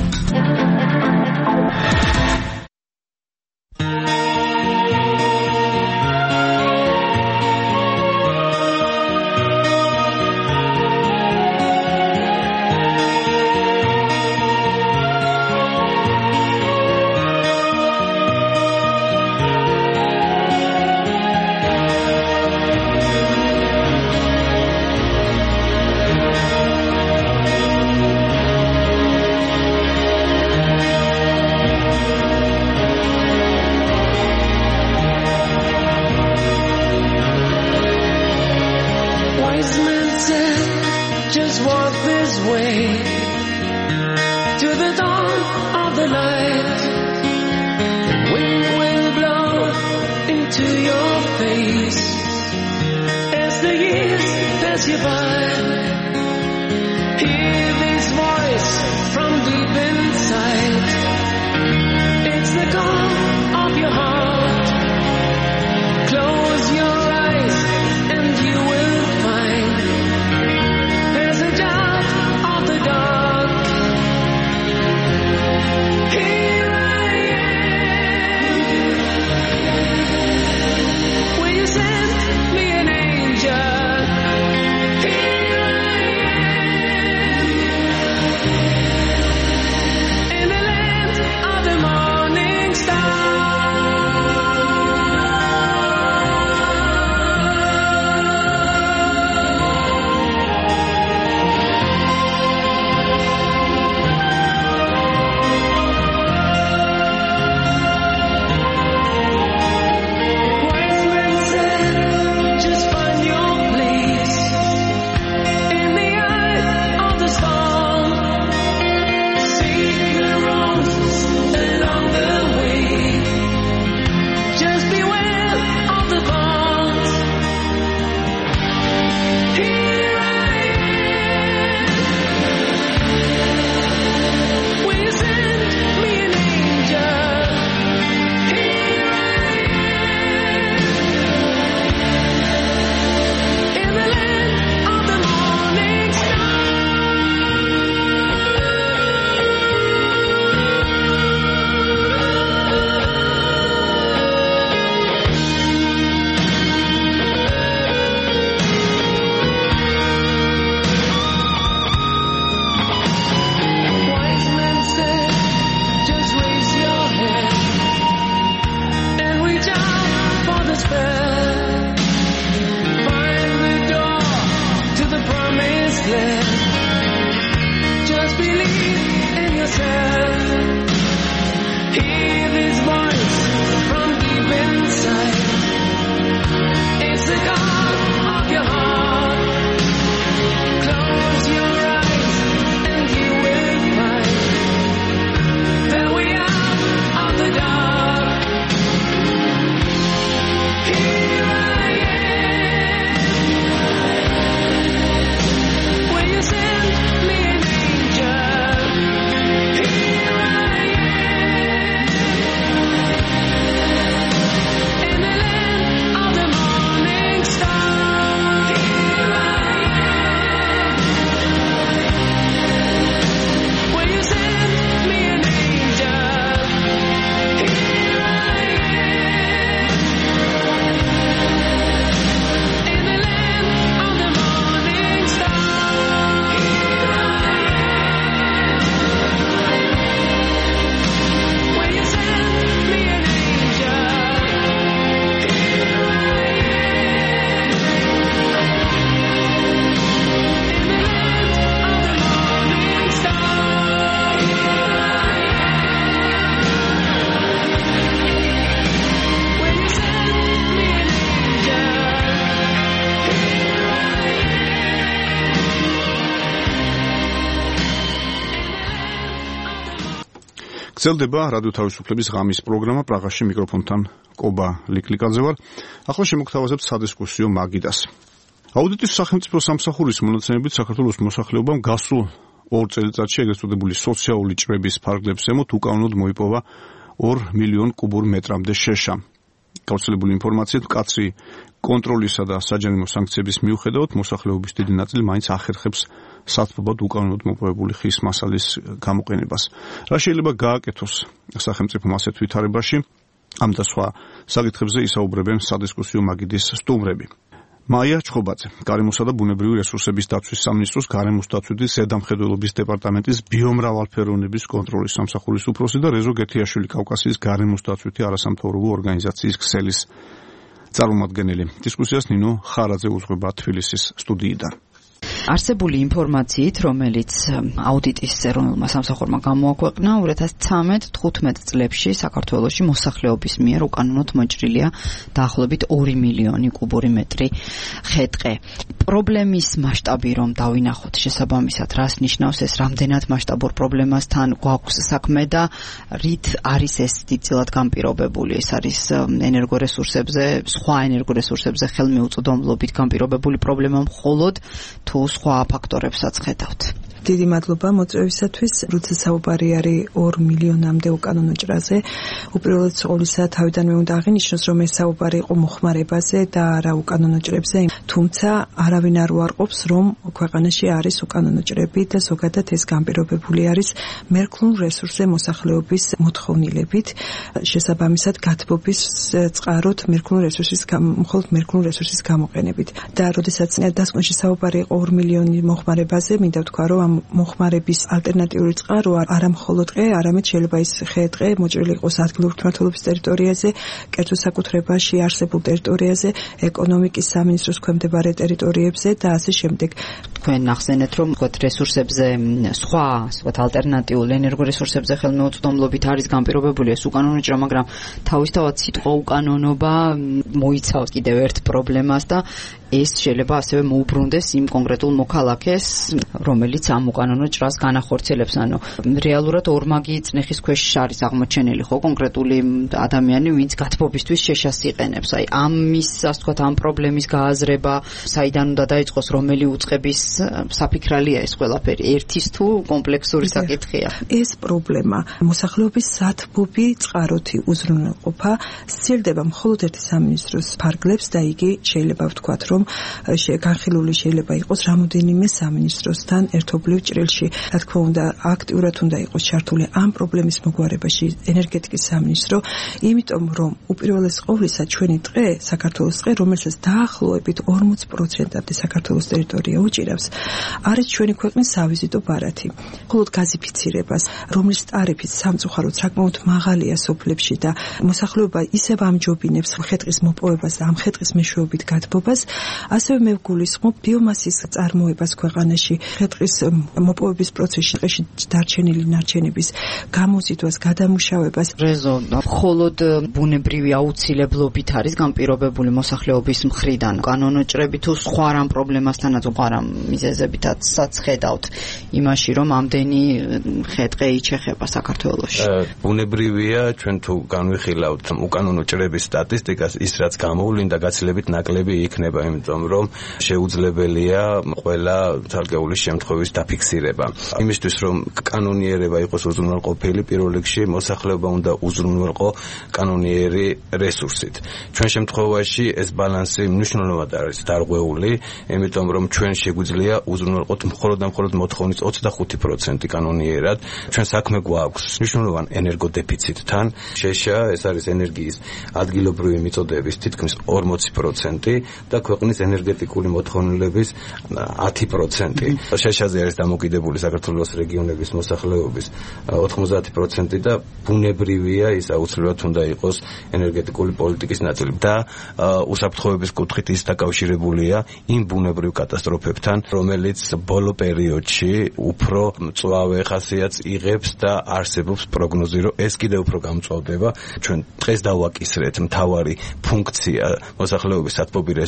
Speaker 2: გრძელდება რადიო თავისუფლების ღამის პროგრამა პრაღაში მიკროფონთან კობა ლიკლიკაძე ვარ. ახლა შემოგთავაზებთ სადისკუსიო მაგიდას. აუდიტის სახელმწიფო სამსახურის მონაცემებით საქართველოს მოსახლეობამ გასულ ორ წელიწადში ეგრეთ წოდებული სოციალური ჭრების ფარგლებს ზემოთ უკანონოდ მოიპოვა ორ მილიონ კუბურ მეტრამდე შეშა. გავრცელებული ინფორმაციით მკაცრი კონტროლისა და საჯარიმო სანქციების მიუხედავად მოსახლეობის დიდი ნაწილი მაინც ახერხებს სათბობად უკანონოდ მოპოვებული ხის მასალის გამოყენებას. რა შეიძლება გააკეთოს სახელმწიფომ ასეთ ვითარებაში? ამ და სხვა საკითხებზე ისაუბრებენ სადისკუსიო მაგიდის სტუმრები. მაია ჩხობაძე, გარემოსა და ბუნებრივი რესურსების დაცვის სამინისტროს გარემოს დაცვითი ზედამხედველობის დეპარტამენტის ბიომრავალფეროვნების კონტროლის სამსახურის უფროსი და რეზო გეთიაშვილი კავკასიის გარემოს დაცვითი არასამთავრობო ორგანიზაციის ქსელის წარმომადგენელი. დისკუსიას ნინო ხარაძე უძღვება თბილისის სტუდიიდან.
Speaker 5: არსებული ინფორმაციით, რომელიც აუდიტის ეროვნულმა სამსახურმა გამოაქვეყნა, ორი ათას ცხრამეტ თხუთმეტ წლებში საქართველოში მოსახლეობის მიერ უკანონოდ მოჭრილია დაახლოებით ორი მილიონი კუბური მეტრი ხე-ტყე. პრობლემის მასშტაბი რომ დავინახოთ შესაბამისად, რას ნიშნავს ეს, რამდენად მასშტაბურ პრობლემასთან გვაქვს საქმე და რით არის ეს დიდწილად განპირობებული? ეს არის ენერგორესურსებზე, სხვა ენერგორესურსებზე ხელმიუწვდომლობით განპირობებული პრობლემა მხოლოდ თუ სხვა ფაქტორებსაც ხედავთ.
Speaker 7: დიდი მადლობა მოწვევისათვის. როცა საუბარი არის ორ მილიონამდე უკანონო ჭრაზე, უპირველეს ყოვლისა თავიდანვე უნდა აღინიშნოს, რომ ეს საუბარი იყო მოხმარებაზე და არა უკანონო ჭრებზე. თუმცა არავინ არ უარყოფს, რომ ქვეყანაში არის უკანონო ჭრები და ზოგადად ეს განპირობებული არის მერქნულ რესურსზე მოსახლეობის მოთხოვნილებით, შესაბამისად გათბობის წყაროთ მერქნულ რესურსის მხოლოდ მერქნულ რესურსის გამოყენებით. და როდესაც დასკვნაში საუბარი იყო ორ მილიონი მოხმარებაზე, მინდა ვთქვა, რომ მოხმარების ალტერნატიული წყარო არა მხოლოდ ტყე, არამედ შეიძლება ის ხე-ტყე მოჭრილი იყოს ადგილობრივ მმართველობის ტერიტორიაზე, კერძო საკუთრებაში არსებულ ტერიტორიაზე, ეკონომიკის სამინისტროს ქვემდებარე ტერიტორიებზე და ასე შემდეგ.
Speaker 5: თქვენ ახსენეთ, რომ თქვათ რესურსებზე სხვა, თქვათ ალტერნატიულ ენერგორესურსებზე ხელმეუწვდომლობით არის განპირობებული ეს უკანონო ჭრა, მაგრამ თავისთავად სიტყვა უკანონობა მოიცავს კიდევ ერთ პრობლემას და ეს შეიძლება ასევე მოუბრუნდეს იმ კონკრეტულ მოქალაქეს, რომელიც ამ უკანონო ჭრას განახორციელებს. ანუ რეალურად ორმაგი წნეხის ქვეშ არის აღმოჩენილი ხო კონკრეტული ადამიანი, ვინც გათბობისთვის შეშას იყენებს. აი ამის, ასე ვთქვათ, ამ პრობლემის გააზრება, საიდან უნდა დაიწყოს, რომელი უწყების საფიქრალია ეს ყველაფერი, ერთის თუ კომპლექსური საკითხია?
Speaker 7: ეს პრობლემა მოსახლეობის სათბობი წყაროთი უზრუნველყოფა სცილდება მხოლოდ ერთი სამინისტროს ფარგლებს და იგი შეიძლება ვთქვათ, რომ განხილული შეიძლება იყოს რამოდენიმე სამინისტროსთან ერთობლივ ჭრილში. რა თქმა უნდა, აქტიურად უნდა იყოს ჩართული ამ პრობლემის მოგვარებაში ენერგეტიკის სამინისტრო, იმიტომ რომ უპირველეს ყოვლისა ჩვენი ტყე, საქართველოს ტყე, რომელსაც დაახლოებით ორმოც პროცენტამდე საქართველოს ტერიტორია უჭირავს, არის ჩვენი ქვეყნის სავიზიტო ბარათი. მხოლოდ გაზიფიცირებას, რომლის ტარიფიც სამწუხაროდ საკმაოდ მაღალია სოფლებში და მოსახლეობა ისევ ამჯობინებს ხე-ტყის მოპოვებას და ამ ხე-ტყის მეშვეობით გათბობას, ასევე მე ვგულისხმობ ბიომასის წარმოებას ქვეყანაში, ხე-ტყის მოპოვების პროცესში ტყეში დარჩენილი ნარჩენების გამოზიდვას, გადამუშავებას.
Speaker 5: რეზო, მხოლოდ ბუნებრივი აუცილებლობით არის განპირობებული მოსახლეობის მხრიდან კანონო ჭრები თუ სხვა რამ პრობლემასთანაც სხვა რამ მიზეზებითაც ხედავთ იმაში, რომ ამდენი ხე-ტყე იჩეხება საქართველოში.
Speaker 4: ბუნებრივია, ჩვენ თუ განვიხილავთ უკანონო ჭრების სტატისტიკას, ის რაც გამოვლინდა გაცილებით ნაკლები იქნება, იმიტომ რომ შეუძლებელია ყველა თალკეულის შემთხვევის დაფიქსირება. იმისთვის რომ კანონიერება იყოს უზრუნველყოფილი, პირველ რიგში მოსახლეობა უნდა უზრუნველყო კანონიერი რესურსით. ჩვენ შემთხვევაში ეს ბალანსი მნიშვნელოვნად არის დარღვეული, იმიტომ რომ ჩვენ შეგვიძლია უზრუნველყოთ მხოლოდ და მხოლოდ მოთხოვნის ოცდახუთი პროცენტი კანონიერად. ჩვენ საქმე გვაქვს მნიშვნელოვან ენერგოდეფიციტთან. შეშა ეს არის ენერგიის ადგილობრივი მიწოდების თითქმის ორმოცი პროცენტი და ქვეყნის ენერგეტიკული მოთხოვნილების ათი პროცენტი. შეშაზე არის დამოკიდებული საქართველოს რეგიონების მოსახლეობის ოთხმოცდაათი პროცენტი და ბუნებრივია ის აუცილებლად უნდა იყოს ენერგეტიკული პოლიტიკის ნაწილი და უსაფრთხოების კუთხით ის დაკავშირებულია იმ ბუნებრივ კატასტროფებთან, რომელიც ბოლო პერიოდში უფრო მწვავე ხასიათს იღებს და არსებობს პროგნოზი, რომ ეს კიდევ უფრო გამწვავდება. ჩვენ დღეს დავაკისრეთ მთავარი ფუნქცია მოსახლეობის სათბობი რესურსით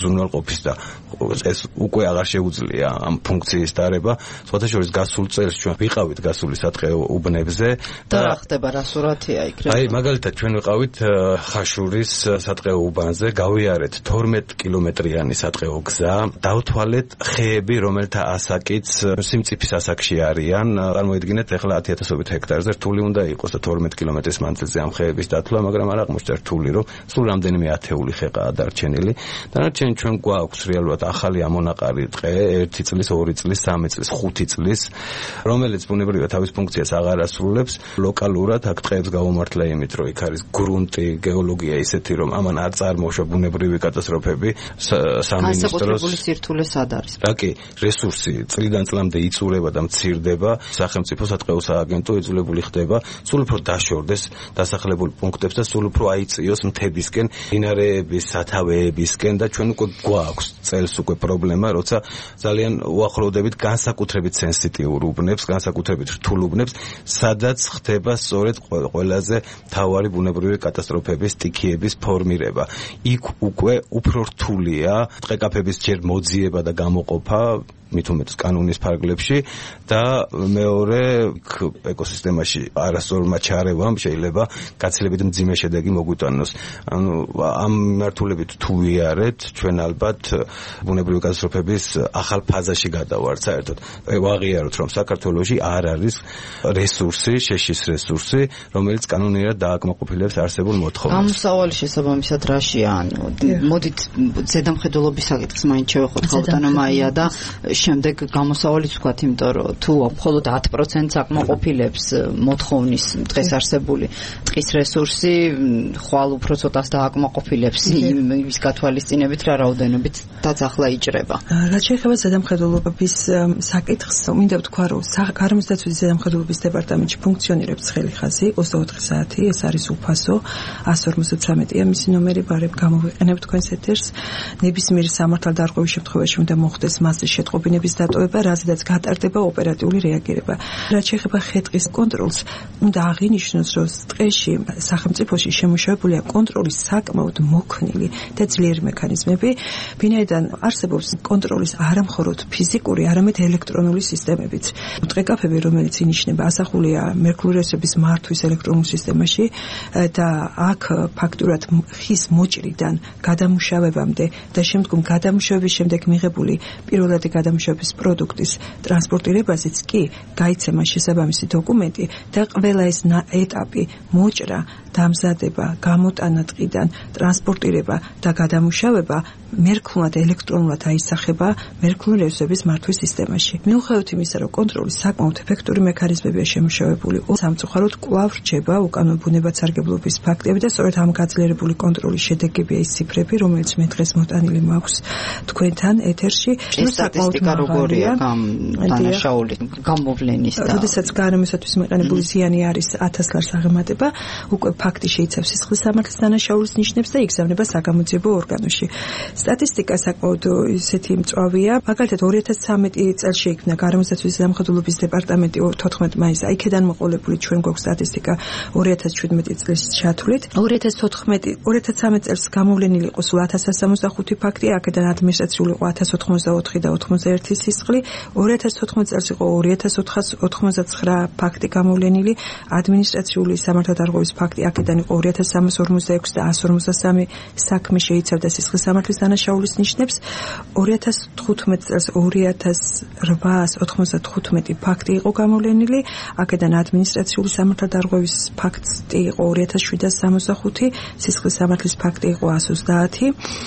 Speaker 4: უზრუნველყოფის და ეს უკვე აღარ შეუძლია ამ ფუნქციის დარება. სხვათა შორის გასულ წელს ჩვენ ვიყავით გასული სატყეო უბნებზე
Speaker 5: და რა ხდება, რა სურათია იქ?
Speaker 4: აი, მაგალითად ჩვენ ვიყავით ხაშურის სატყეო უბანზე, გავიარეთ თორმეტ კილომეტრიანი სატყეო გზა, დავთვალეთ ხეები, რომელთა ასაკიც სიმწიფის ასაკში არიან. წარმოიდგინეთ, ახლა ათი ათასობით ჰექტარზე რთული უნდა იყოს და თორმეტ კილომეტრის მანძილზე ამ ხეების დათვლა, მაგრამ არ აღმოჩნდა რთული, რომ სულ რამდენიმე ათეული ხეყაა დარჩენილი. დანარჩენი ჩვენ გვაქვს რეალურად ახალი ამონაყარი ტყე, ერთი წლის, ორი წლის, სამი წლის, ხუთი წლის, რომელიც ბუნებრივად თავის ფუნქციას აღარ ასრულებს. ლოკალურად აქ ტყეებს გაუმართლა იმით, რომ იქ არის გრუნტი, გეოლოგია ისეთი, რომ ამან არ წარმოშვა ბუნებრივი კატასტროფები. სამინისტროს
Speaker 5: განსაკუთრებული სირთულე სად არის?
Speaker 4: რა კი, რესურსი წლიდან წლამდე იწურება და მცირდება, სახელმწიფო სატყეო სააგენტო იძულებული ხდება სულ უფრო დაშორდეს დასახლებულ პუნქტებს და სულ უფრო აიწიოს მთებისკენ, მდინარეების სათავეებისკენ და ჩვენ უკვე გვაქვს წელს უკვე პრობლემა, როცა ძალიან უახლოვდებით განსაკუთრებით სენსიტიურ უბნებს, განსაკუთრებით რთულ უბნებს, სადაც ხდება სწორედ ყველაზე მთავარი ბუნებრივი კატასტროფების სტიქიების ფორმირება. იქ უკვე უფრო რთულია ტყეკაფების ჯერ მოძიება და გამოყოფა მით უმეტეს კანონის ფარგლებში და მეორე ეკოსისტემაში არასწორმა ჩარევამ შეიძლება გაცილებით მძიმე შედეგი მოგვიტანოს. ანუ ამ მიმართულებით თუ ვიარეთ, ჩვენ ალბათ ბუნებრივი კატასტროფების ახალ ფაზაში გადავართ საერთოდ. ვაღიაროთ, რომ საქართველოში არ არის რესურსი, შეშის რესურსი, რომელიც კანონიერად დააკმაყოფილებს არსებულ მოთხოვნას.
Speaker 5: გამოსავალი შესაბამისად რაშია? ანუ მოდით ზედამხედველობის საკითხს მაინც შევეხოთ ხალხთანამაია და შემდეგ გამოსავალიც ვქოთ, იმიტომ რომ თუ მხოლოდ ათი პროცენტს აკმაყოფილებს მოთხოვნის დღეს არსებული ტყის რესურსი, ხვალ უფრო ცოტას დააკმაყოფილებს იმის გათვალისწინებით რა რაოდენობით დაწახლა იჭრება.
Speaker 7: რაც შეეხება ზედამხედველობის საკითხს, მინდა ვთქვა, რომ გარემოს დაცვის ზედამხედველობის დეპარტამენტში ფუნქციონირებს ცხელი ხაზი ოცდაოთხი საათი, ეს არის უფასო, ასი ორმოცდათვრამეტია მისი ნომერი, ბარებ გამოვიყენებთ თქვენს ეთერს. ნებისმიერი სამართალდარღვევის შემთხვევაში უნდა მოხდეს მასზე შეტყობინების დატოვება, რაზედაც გატარდება ოპერატიული რეაგირება. რაც შეეხება ხე-ტყის კონტროლს, უნდა აღინიშნოს, რომ ტყეში სახელმწიფოში შემუშავებულია კონტროლის საკმაოდ მოქნილი და ძლიერი მექანიზმები, ვინაიდან არსებობს კონტროლის არა მხოლოდ ფიზიკური, არამედ ელექტრონული სისტემებიც. ტყეკაფები, რომელიც ინიშნება, ასახულია მერქლული რესურსების მართვის ელექტრონულ სისტემაში და აქ ფაქტურად ხის მოჭრიდან გადამუშავებამდე და შემდგომ გადამუშავების შემდეგ მიღებული პირველადი გადამუშავების პროდუქტის ტრანსპორტირებაზეც კი გაიცემა შესაბამისი დოკუმენტი და ყველა ეს ეტაპი, მოჭრა, დამზადება, გამოტანა ტყიდან, ტრანსპორტირება და გადამუშავება მერქლულად ელექტრონულად აისახება მერქლული რესურსების მართვის სისტემაში. მიუხედავად იმისა, რომ კონტროლის საკმაოდ ეფექტური მექანიზმებია შემუშავებული, სამწუხაროდ კვლავ რჩება უკანონო ბუნებათსარგებლობის ფაქტები და სწორედ ამ გაძლიერებული კონტროლის შედეგებია ის ციფრები, რომელიც მე დღეს მოტანილი მაქვს თქვენთან ეთერში.
Speaker 5: სტატისტიკა როგორია დანაშაული გამოვლენის და
Speaker 7: როდესაც გარემოსათვის მეყენებული ზიანი არის ათას ლარს აღემატება, უკვე ფაქტი შეიცავს სისხლის სამართლის დანაშაულის ნიშნებს და იგზავნება საგამოძიებო ორგანოში. სტატისტიკა საკმაოდ ისეთი მწვავეა. მაგალითად ორი ათას ცხრამეტი წელს შეიქმნა გარემოსდაცვის ზედამხედველობის დეპარტამენტი თოთხმეტ მაისს. იქედან მოყოლებული ჩვენ გვაქვს სტატისტიკა ორი ათას შვიდმეტი წლის ჩათვლით. ორი ათას თოთხმეტი ორი ათას ცხრამეტი წელს გამოვლენილი იყო სულ ათას სამოცდახუთი ფაქტი, აქედან ადმინისტრაციული იყო ათას ოთხმოცდაოთხი და ოცდაერთი სისხლი. ორი ათას თოთხმეტი წელს იყო ორი ათას ოთხას ოცდათვრამეტი ფაქტი გამოვლენილი, ადმინისტრაციული სამართალდარღვევის ფაქტი, აქედან იყო ორი ათას სამას ორმოცდაექვსი და ასი ორმოცდასამი საქმე შეიცავდა სისხლის სამართლის დანაშაულის ნიშნებს. ორი ათას თხუთმეტი წელს ორი ათას რვაას ოცდათხუთმეტი ფაქტი იყო გამოვლენილი, აქედან ადმინისტრაციული სამართალდარღვევის ფაქტი იყო ორი ათას შვიდას სამოცდახუთი, სისხლის სამართლის ფაქტი იყო ასი ოცდაათი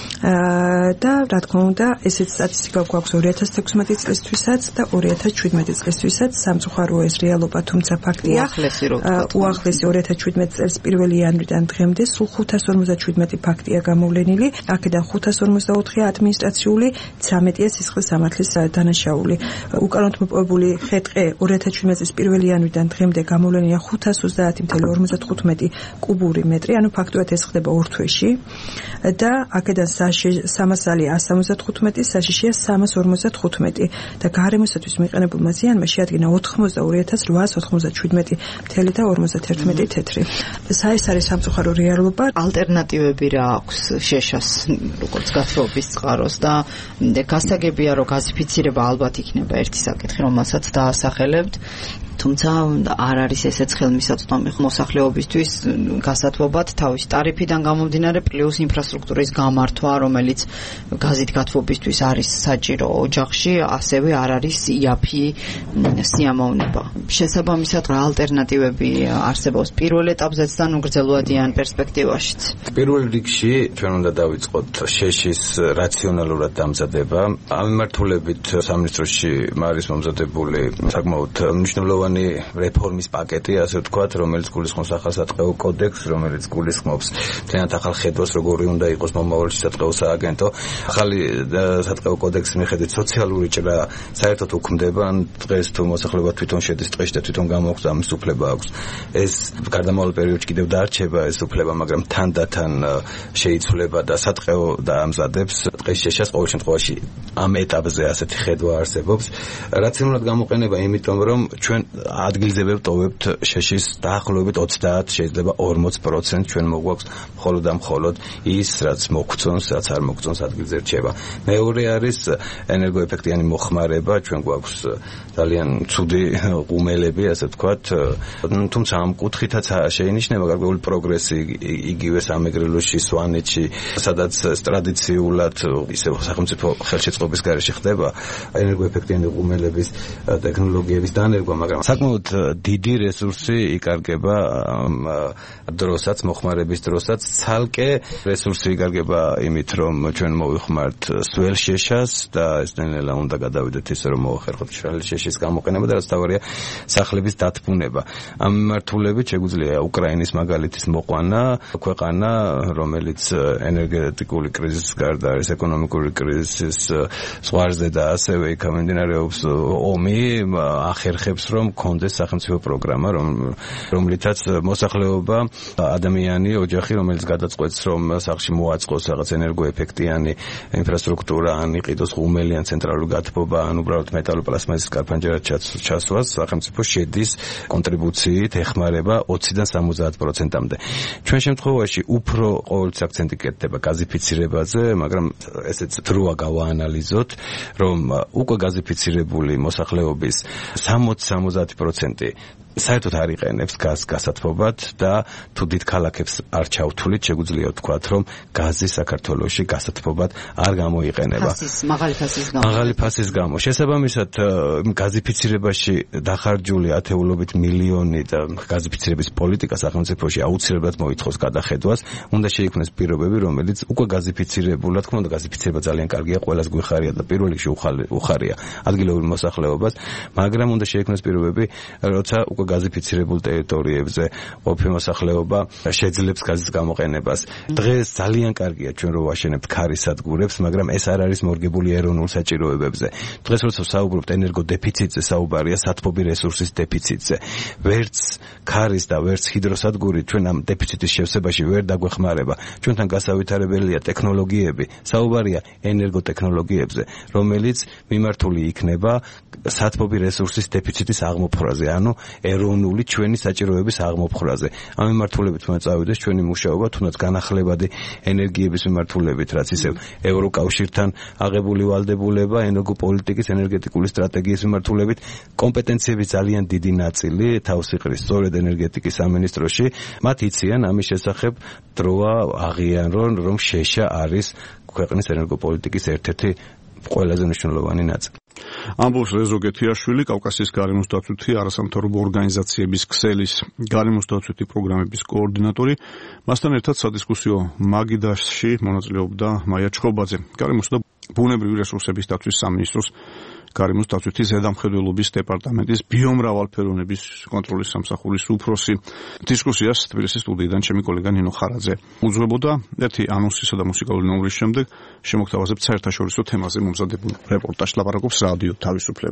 Speaker 7: და რა თქმა უნდა, ესეც სტატისტიკა გვაქვს ორი ათას თექვსმეტი წლისთვისაც და ორი ათას შვიდმეტი წლისთვისაც. სამწუხაროა ეს რეალობა, თუმცა ფაქტია. უახლესი ორი ათას შვიდმეტი წელს პირველი იანვრიდან დღემდე სულ ხუთას ორმოცდაშვიდმეტი ფაქტია გამოვლენილი, აქედან ხუთას ორმოცდაოთხი ადმინისტრაციული, ცხრამეტია სისხლის სამართლის დანაშაული. უკანონოდ მოპოვებული ხე-ტყე ორი ათას შვიდმეტი წლის პირველი იანვრიდან დღემდე გამოვლენილია ხუთას ოცდაათი ათეული ორმოცდათხუთმეტი კუბური მეტრი, ანუ ფაქტურად ეს ხდება ორ თვეში და აქედან სამასალია ასი სამოცდათხუთმეტი, საშიშია სამას ორმოცდათხუთმეტი და გარემოსათვის მიყენებულმა ზიანმა შეადგინა ოთხმოცდაორი ათას რვაას ოცდაშვიდმეტი და ორმოცდაერთმეტი თეთრი. ეს არის სამწუხარო რეალობა.
Speaker 5: ალტერნატივები რა აქვს შეშას, როგორც გათხრობის წყაროს და გასაგებია რომ გაზიფიცირება ალბათ იქნება ერთი საკითხი რომელსაც დაასახელებთ თუმცა არ არის ესეც ხელმისაწვდომი მოსახლეობისთვის გასათბობად თავის ტარიფიდან გამომდინარე პლუს ინფრასტრუქტურის გამართვა რომელიც გაზით გათბობისთვის არის საჭირო ოჯახში ასევე არ არის იაფი სიამოვნება შესაბამისად რა ალტერნატივები არსებობს პირველ ეტაპზეც და ნუ გრძელვადიან პერსპექტივაშიც
Speaker 4: პირველ რიგში ჩვენ უნდა დავიწყოთ შეშის რაციონალურად დამზადება ამ მიმართულებით სამინისტროში არის მომზადებული საკმაოდ მნიშვნელოვანი რეფორმის პაკეტი, ასე ვთქვათ, რომელიც გულისხმობს ახალ სატყეო კოდექსს, რომელიც გულისხმობს მთლიანად ახალ ხედვას, როგორი უნდა იყოს მომავალში სატყეო სააგენტო. ახალი სატყეო კოდექსის მიხედვით სოციალური ჭრა საერთოდ უქმდება, ან დღეს თუ მოსახლეობა თვითონ შედის ტყეში და თვითონ გამოხდა ამის უფლება აქვს. ეს გარდამავალ პერიოდში კიდევ დარჩება ეს უფლება, მაგრამ თანდათან შეიცვლება და სატყეო დაამზადებს ტყეში შეშას ყოველ შემთხვევაში ამ ეტაპზე ასეთი ხედვა არსებობს. რაციონალურად გამოყენება, იმიტომ რომ ჩვენ ადგილზე ვტოვებთ შეშის დაახლოებით ოცდაათ შეიძლება ორმოც პროცენტი ჩვენ მოგვაქვს მხოლოდ და მხოლოდ ის რაც მოგწონს, რაც არ მოგწონს ადგილზე რჩება. მეორე არის ენერგოეფექტიანი მოხმარება, ჩვენ გვაქვს ძალიან ცუდი ყუმელები, ასე ვთქვათ, თუმცა ამ კუთხითაც შეინიშნება გარკვეული პროგრესი იგივე სამეგრელოში, სვანეთში, სადაც ტრადიციულად ისე სახელმწიფო ხელშეწყობის გარეშე ხდება ენერგოეფექტიანი ყუმელების ტექნოლოგიების დანერგვა, მაგრამ საკმაოდ დიდი რესურსი იკარგება დროსაც, მოხმარების დროსაც, ცალკე რესურსი იკარგება იმით, რომ ჩვენ მოვიხმართ სველ შეშას და ეს ნელა უნდა გადავიდეთ ისე რომ მოახერხოთ შრალი შეშის გამოყენება და რაც თავარია სახლების დათბუნება. ამ მიმართულებით შეგვიძლია უკრაინის მაგალითის მოყვანა, ქვეყანა, რომელიც ენერგეტიკული კრიზისის გარდა არის ეკონომიკური კრიზისის ზღვარზე და ასევე იქ მიმდინარეობს ომი, ახერხებს რომ კონდეს სახელმწიფო პროგრამა, რომლითაც მოსახლეობა, ადამიანი, ოჯახი, რომელიც გადაწყვეტს, რომ სახლში მოაწყოს რაღაც ენერგოეფექტიანი ინფრასტრუქტურა, ან იყიდოს ღუმელი, ან ცენტრალური გათბობა, ან უბრალოდ მეტალოპლასმასის კარფანჯერად ჩასვას, სახელმწიფო შედის კონტრიბუციით ეხმარება ოციდან სამოცდაათ პროცენტამდე. ჩვენ შემთხვევაში უფრო ყოველთვის აქცენტი კეთდება გაზიფიცირებაზე, მაგრამ ესეც დროა გავაანალიზოთ, რომ უკვე გაზიფიცირებული მოსახლეობის სამოცდაათ სამოცდაათი პროცენტი საერთოდ არ იყენებს გაზს გასათბობად და თუ დიდ ქალაქებს არ ჩავთვლით, შეგვიძლია ვთქვათ, რომ გაზი საქართველოში გასათბობად არ გამოიყენება.
Speaker 5: ფასის, მაღალი ფასის გამო.
Speaker 4: მაღალი ფასის გამო. შესაბამისად, გაზიფიცირებაში დახარჯული ათეულობით მილიონი და გაზიფიცირების პოლიტიკა სახელმწიფოში აუცილებლად მოითხოვს გადახედვას, უნდა შეიქმნეს პირობები, რომელიც უკვე გაზიფიცირებულად, თქმა უნდა, გაზიფიცირება ძალიან კარგია, ყველას გვიხარია და პირველ რიგში უხარია ადგილობრივ მოსახლეობას, მაგრამ უნდა შეიქმნეს პირობები, როცა უკვე გაზიფიცირებულ ტერიტორიებზე ყოფილი მოსახლეობა შეძლებს გაზის გამოყენებას. დღეს ძალიან კარგია ჩვენ რო ვაშენებთ ქარის სადგურებს, მაგრამ ეს არ არის მორგებული ეროვნულ საჭიროებებზე. დღეს როცა საუბრობთ ენერგოდეფიციტზე, საუბარია სათბობი რესურსის დეფიციტზე. ვერც ქარის და ვერც ჰიდროსადგური ჩვენ ამ დეფიციტის შევსებაში ვერ დაგვეხმარება. ჩვენთან გასავითარებელია ტექნოლოგიები, საუბარია ენერგოტექნოლოგიებზე, რომელიც მიმართული იქნება სათბობი რესურსის დეფიციტის აღმოფხვრაზე, ანუ ეროვნული ჩვენი საჭიროების აღმოფხვრაზე. ამ მიმართულებით უნდა წავიდეს ჩვენი მუშაობა, თუნდაც განახლებადი ენერგიების მიმართულებით, რაც ისევ ევროკავშირთან აღებული ვალდებულება, ენერგოპოლიტიკის, ენერგეტიკული სტრატეგიის მიმართულებით, კომპეტენციების ძალიან დიდი ნაწილი თავს იყრის სწორედ ენერგეტიკის სამინისტროში. მათ იციან ამის შესახებ, დროა აღიარონ, რომ შეშა არის ქვეყნის ენერგოპოლიტიკის ერთ-ერთი ყველაზე მნიშვნელოვანი ნაწილი.
Speaker 2: ამბობს რეზო გეთიაშვილი, კავკასიის გარემოს დაცვითი არასამთავრობო ორგანიზაციების ქსელის გარემოს დაცვითი პროგრამების კოორდინატორი. მასთან ერთად სადისკუსიო მაგიდაში მონაწილეობდა მაია ჩხობაძე, გარემოს და ბუნებრივი რესურსების დაცვის სამინისტროს გარემოს დაცვითი ზედამხედველობის დეპარტამენტის ბიომრავალფეროვნების კონტროლის სამსახურის უფროსი. დისკუსიას თბილისის სტუდიიდან ჩემი კოლეგა ნინო ხარაძე უძღვებოდა. ერთი ანონსისა და მუსიკალური ნომრის შემდეგ შემოგთავაზებთ საერთაშორისო თემაზე მომზადებულ რეპორტაჟს. ლაპარაკობს რადიო თავისუფლება.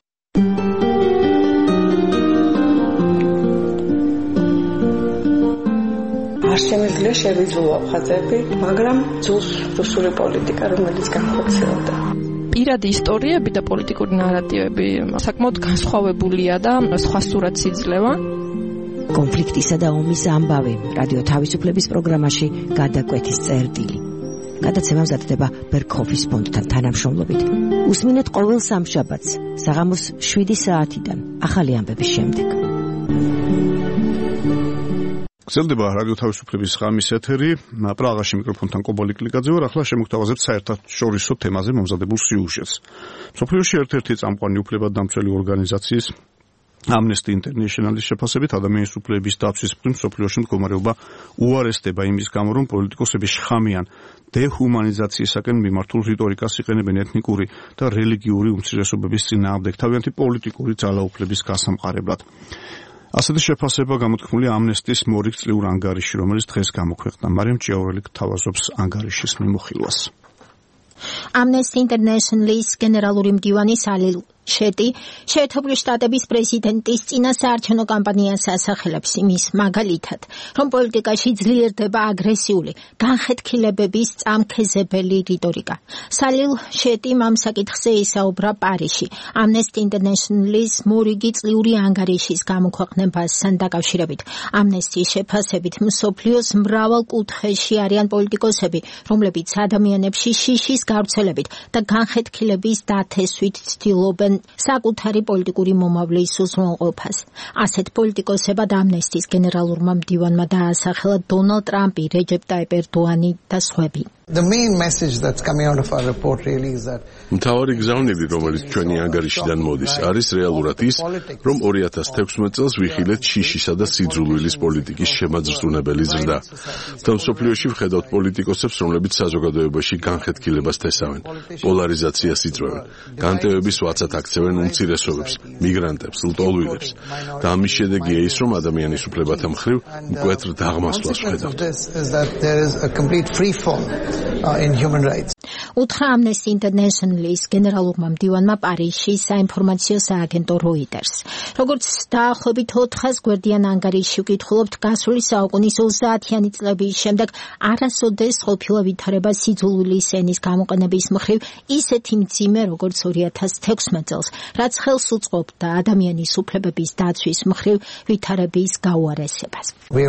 Speaker 9: არ შემიძლია შევიძულო აფხაზები, მაგრამ ძულს რუსული პოლიტიკა, რომელიც განხორციელდა.
Speaker 10: პირადი ისტორიები და პოლიტიკური ნარატივები საკმაოდ განსხვავებულია და სხვა სურათს იძლევა.
Speaker 21: კონფლიქტისა და ომის ამბავი რადიო თავისუფლების პროგრამაში გადაკვეთის წერტილი.
Speaker 3: გადაცემა მზადდება ბერქოფის ფონდთან თანამშრომლობით. უსმინეთ ყოველ სამშაბათს საღამოს შვიდი საათიდან ახალი ამბების შემდეგ.
Speaker 2: გრძელდება რადიო თავისუფლების ღამის ეთერი. პრაღაში მიკროფონთან კობალი კლიკაძე ვარ. ახლა შემოგთავაზებთ საერთაშორისო თემაზე მომზადებულ სიუჟეტს. მსოფლიოში ერთ-ერთი წამყვანი უფლებადამცველი ორგანიზაციის Amnesty International-ის შეფასებით ადამიანის უფლებების დაცვის მხრივ მსოფლიოში მდგომარეობა უარესდება იმის გამო, რომ პოლიტიკოსები შხამიან დეჰუმანიზაციისაკენ მიმართულ რიტორიკას იყენებენ ეთნიკური და რელიგიური უმცირესობების წინააღმდეგ თავიანთი პოლიტიკური ძალაუფლების გასამყარებლად. ასეთი შეფასება გამოთქმულია Amnesty-ის მორიგ წლიურ ანგარიში, რომელიც დღეს გამოქვეყნდა. მარიამ ჭიაურელი გთავაზობს ანგარიშის მიმოხილვას.
Speaker 8: Amnesty International-ის გენერალური მდივანი სალილ შედი შეერთებული შტატების პრეზიდენტის წინა საარჩევნო კამპანიას ასახელებს იმის მაგალითად, რომ პოლიტიკაში ძლიერდება აგრესიული, განხეთქილებების წამქეზებელი რიტორიკა. სალილ შედი ამ საკითხზე ისაუბრა პარიზში Amnesty International-ის მორიგი წლიური ანგარიშის გამოქვეყნებასთან დაკავშირებით. Amnesty-ის შეფასებით მსოფლიოს მრავალ კუთხეში არიან პოლიტიკოსები, რომლებიც ადამიანებში შიშის გავრცელებით და განხეთქილების დათესვით ცდილობენ საკუთარი პოლიტიკური მომავლის უზრუნველყოფას. ასეთ პოლიტიკოსებად Amnesty-ის გენერალურმა მდივანმა დაასახელა დონალდ ტრამპი, რეჯეპ ტაიპ ერდოანი და სხვები.
Speaker 21: The main message that's coming out of our report really is that
Speaker 1: მთავარი გზავნილი, რომელიც ჩვენი ანგარიშიდან მოდის, არის რეალურად ის, რომ ორი ათას თექვსმეტ წელს ვიხილეთ შიშისა და სიძულვილის პოლიტიკის შემაძრწუნებელი ზრდა. და მსოფლიოში ვხედავთ პოლიტიკოსებს, რომლებიც საზოგადოებაში განხეთქილებას თესავენ, პოლარიზაციას იწვევენ, განტევების ვაცად აქცევენ უმცირესობებს, მიგრანტებს, ლტოლვილებს. და ამის შედეგია ის, რომ ადამიანის უფლებათა მხრივ მკვეთრ დაღმასვლას ვხედავთ.
Speaker 21: in human rights.
Speaker 8: უთხრა Amnesty International-ის გენერალურმა მდივანმა პარიზში საინფორმაციო სააგენტო Reuters. როგორც დაახლოებით ოთხას გვერდიან ანგარიში ვკითხულობთ, გასული საუკუნის ოცდაათიანი წლების შემდეგ არასოდეს ყოფილა ვითარება სიძულვილის ენის გამოყენების მხრივ ისეთი მძიმე, როგორც ორი ათას თექვსმეტ წელს, რაც ხელს უწყობდა ადამიანის უფლებების დაცვის მხრივ ვითარების გაუარესებას.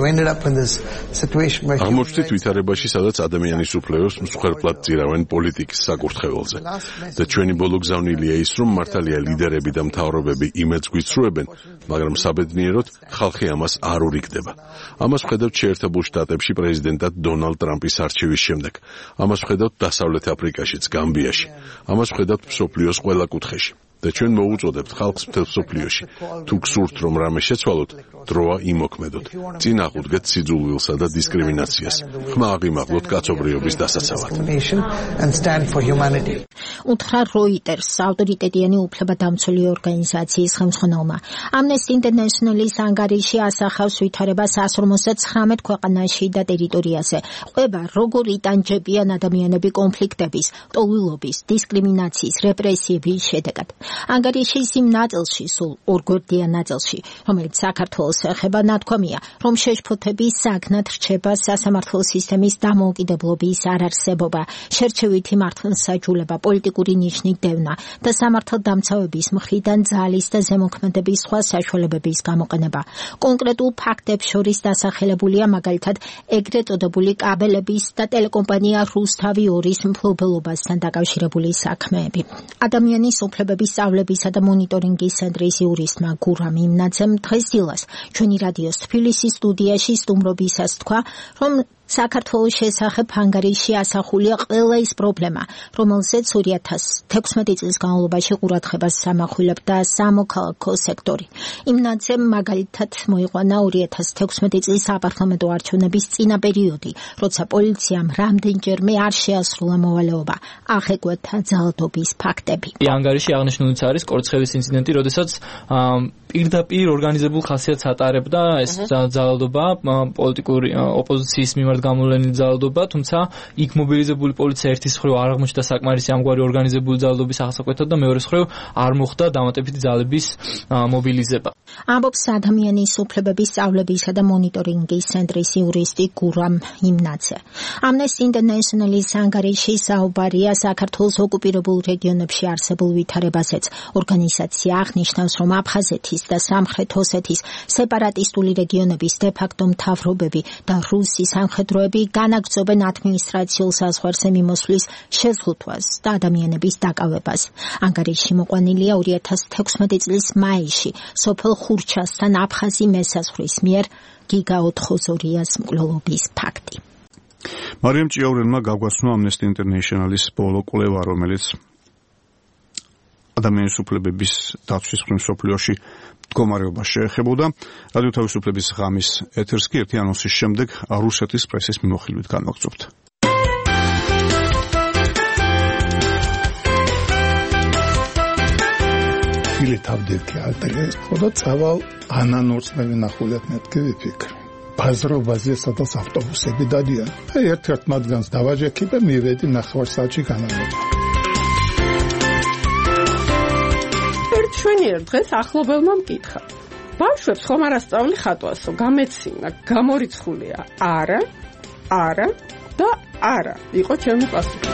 Speaker 1: აღმოჩნდით ვითარებაში, სადაც ადამიანის უფლებებს მსხვერპლად წირავენ პოლიტიკის საკურთხეველზე. და ჩვენი ბოლო გზავნილია ის, რომ მართალია ლიდერები და მთავრობები იმედს გვიცრუებენ, მაგრამ საბედნიეროდ ხალხი ამას არ ურიგდება. ამას ვხედავთ შეერთებულ შტატებში პრეზიდენტად დონალდ ტრამპის არჩევის შემდეგ. ამას ვხედავთ დასავლეთ აფრიკაშიც, გამბიაში. ამას ვხედავთ მსოფლიოს ყველა კუთხეში. და ჩვენ მოუწოდებთ ხალხს მთელ მსოფლიოში. თუ გსურთ, რომ რამე შეცვალოთ, დროა იმოქმედოთ. წინ აღუდგეთ სიძულვილსა და დისკრიმინაციას. ხმა აღიმაღლოთ კაცობრიობის დასაცავად.
Speaker 8: უთხრა Reuters ავტორიტეტიანი უფლებადამცველი ორგანიზაციის ხელმძღვანელმა. Amnesty International-ის ანგარიში ასახავს ვითარებას εκατს ორმოცდაცხრამეტ ქვეყანაში და ტერიტორიაზე. ყვება როგორ იტანჯებიან ადამიანები კონფლიქტების, ტოლვილობის, დისკრიმინაციის, რეპრესიების შედეგად. ანგარიშის იმ ნაწილში, სულ ორგვერდიან ნაწილში, რომელიც საქართველოს ეხება, ნათქვამია, რომ შეშფოთების საგნად რჩება სასამართლო სისტემის დამოუკიდებლობის არარსებობა, შერჩევითი მართლმსაჯულება, პოლიტიკური ნიშნის დევნა და სამართალდამცავების მხრიდან ძალის და ზემოქმედების სხვა საშუალებების გამოყენება. კონკრეტულ ფაქტებს შორის დასახელებულია მაგალითად ეგრეთ წოდებული კაბელების და ტელეკომპანია რუსთავი ორის მფლობელობასთან დაკავშირებული საქმეები. ადამიანის უფლებების სწავლებისა და მონიტორინგის ცენტრის იურისტმა გურამ იმნაძემ დღეს დილას ჩვენი რადიოს თბილისის სტუდიაში სტუმრობისას თქვა, რომ საქართველოს შესახებ ანგარიში ასახულია ყველა ის პრობლემა, რომელზეც ორი ათას თექვსმეტი წლის განმავლობაში ყურადღებას სამახვილებდა სამოქალაქო სექტორი. იმნაძემ მაგალითად მოიყვანა ორი ათას თექვსმეტი წლის საპარლამენტო არჩევნების წინა პერიოდი, როცა პოლიციამ რამდენჯერმე არ შეასრულა მოვალეობა, აღეკვეთა ძალადობის ფაქტები.
Speaker 24: ანგარიში აღნიშნულიც არის კორცხელის ინციდენტი, როდესაც პირდაპირ ორგანიზებულ ხასიათს ატარებდა ეს ძალადობა, პოლიტიკური ოპოზიციის მიმართ გამოვლენილი ძალადობა, თუმცა იქ მობილიზებული პოლიცია ერთის მხრივ არ აღმოჩნდა საკმარისი ამგვარი ორგანიზებული ძალადობის ახასაკვეთად და მეორეს მხრივ არ მოხდა დამატებითი ძალების მობილიზება.
Speaker 8: ამბობს ადამიანის უფლებების სწავლებისა და მონიტორინგის ცენტრის იურისტი გურამ იმნაძე. Amnesty International-ის ანგარიში საუბარია საქართველოს ოკუპირებულ რეგიონებში არსებულ ვითარებაზეც. ორგანიზაცია აღნიშნავს, რომ აფხაზეთის და სამხრეთ ოსეთის სეპარატისტული რეგიონების დე-ფაქტო მთავრობები და რუსი სამხრეთ სამხედროები განაგრძობენ ადმინისტრაციულ საზღვარზე მიმოსვლის შეზღუდვას და ადამიანების დაკავებას. ანგარიში მოყვანილია ორი ათას თექვსმეტი წლის მაისში სოფელ ხურჩასთან აფხაზი მესაზღვრის მიერ გიგა ოთხოზორიას მკვლელობის ფაქტი.
Speaker 2: მარიამ ჭიაურენმა გაგვაცნო Amnesty International-ის ბოლო კვლევა, რომელიც ადამიანის უფლებების დაცვის მსოფლიოში მდგომარეობას შეეხებოდა. რადიო თავისუფლების ღამის ეთერს კი ერთი ანონსის შემდეგ რუსეთის პრესის მიმოხილვით განვაგრძობთ.
Speaker 11: Или თავდირქი ალტერეს ხოდა წავალ ანანორსნები ნახულეთ მეთქი ვიფიქრე. ბაზრობაზე სადაც ავტობუსები დადიან. აი ერთ-ერთ მათგანს დავაჯექი და მივედი ნახევარ საათში განავრება.
Speaker 13: ჩვენი ერთ დღეს ახლობელმა მკითხა. ბავშვებს ხომ არ ასწავლი ხატვასო, გამეცინა, გამორიცხულია. არა, არა და არა. იყო ჩემი პასუხი.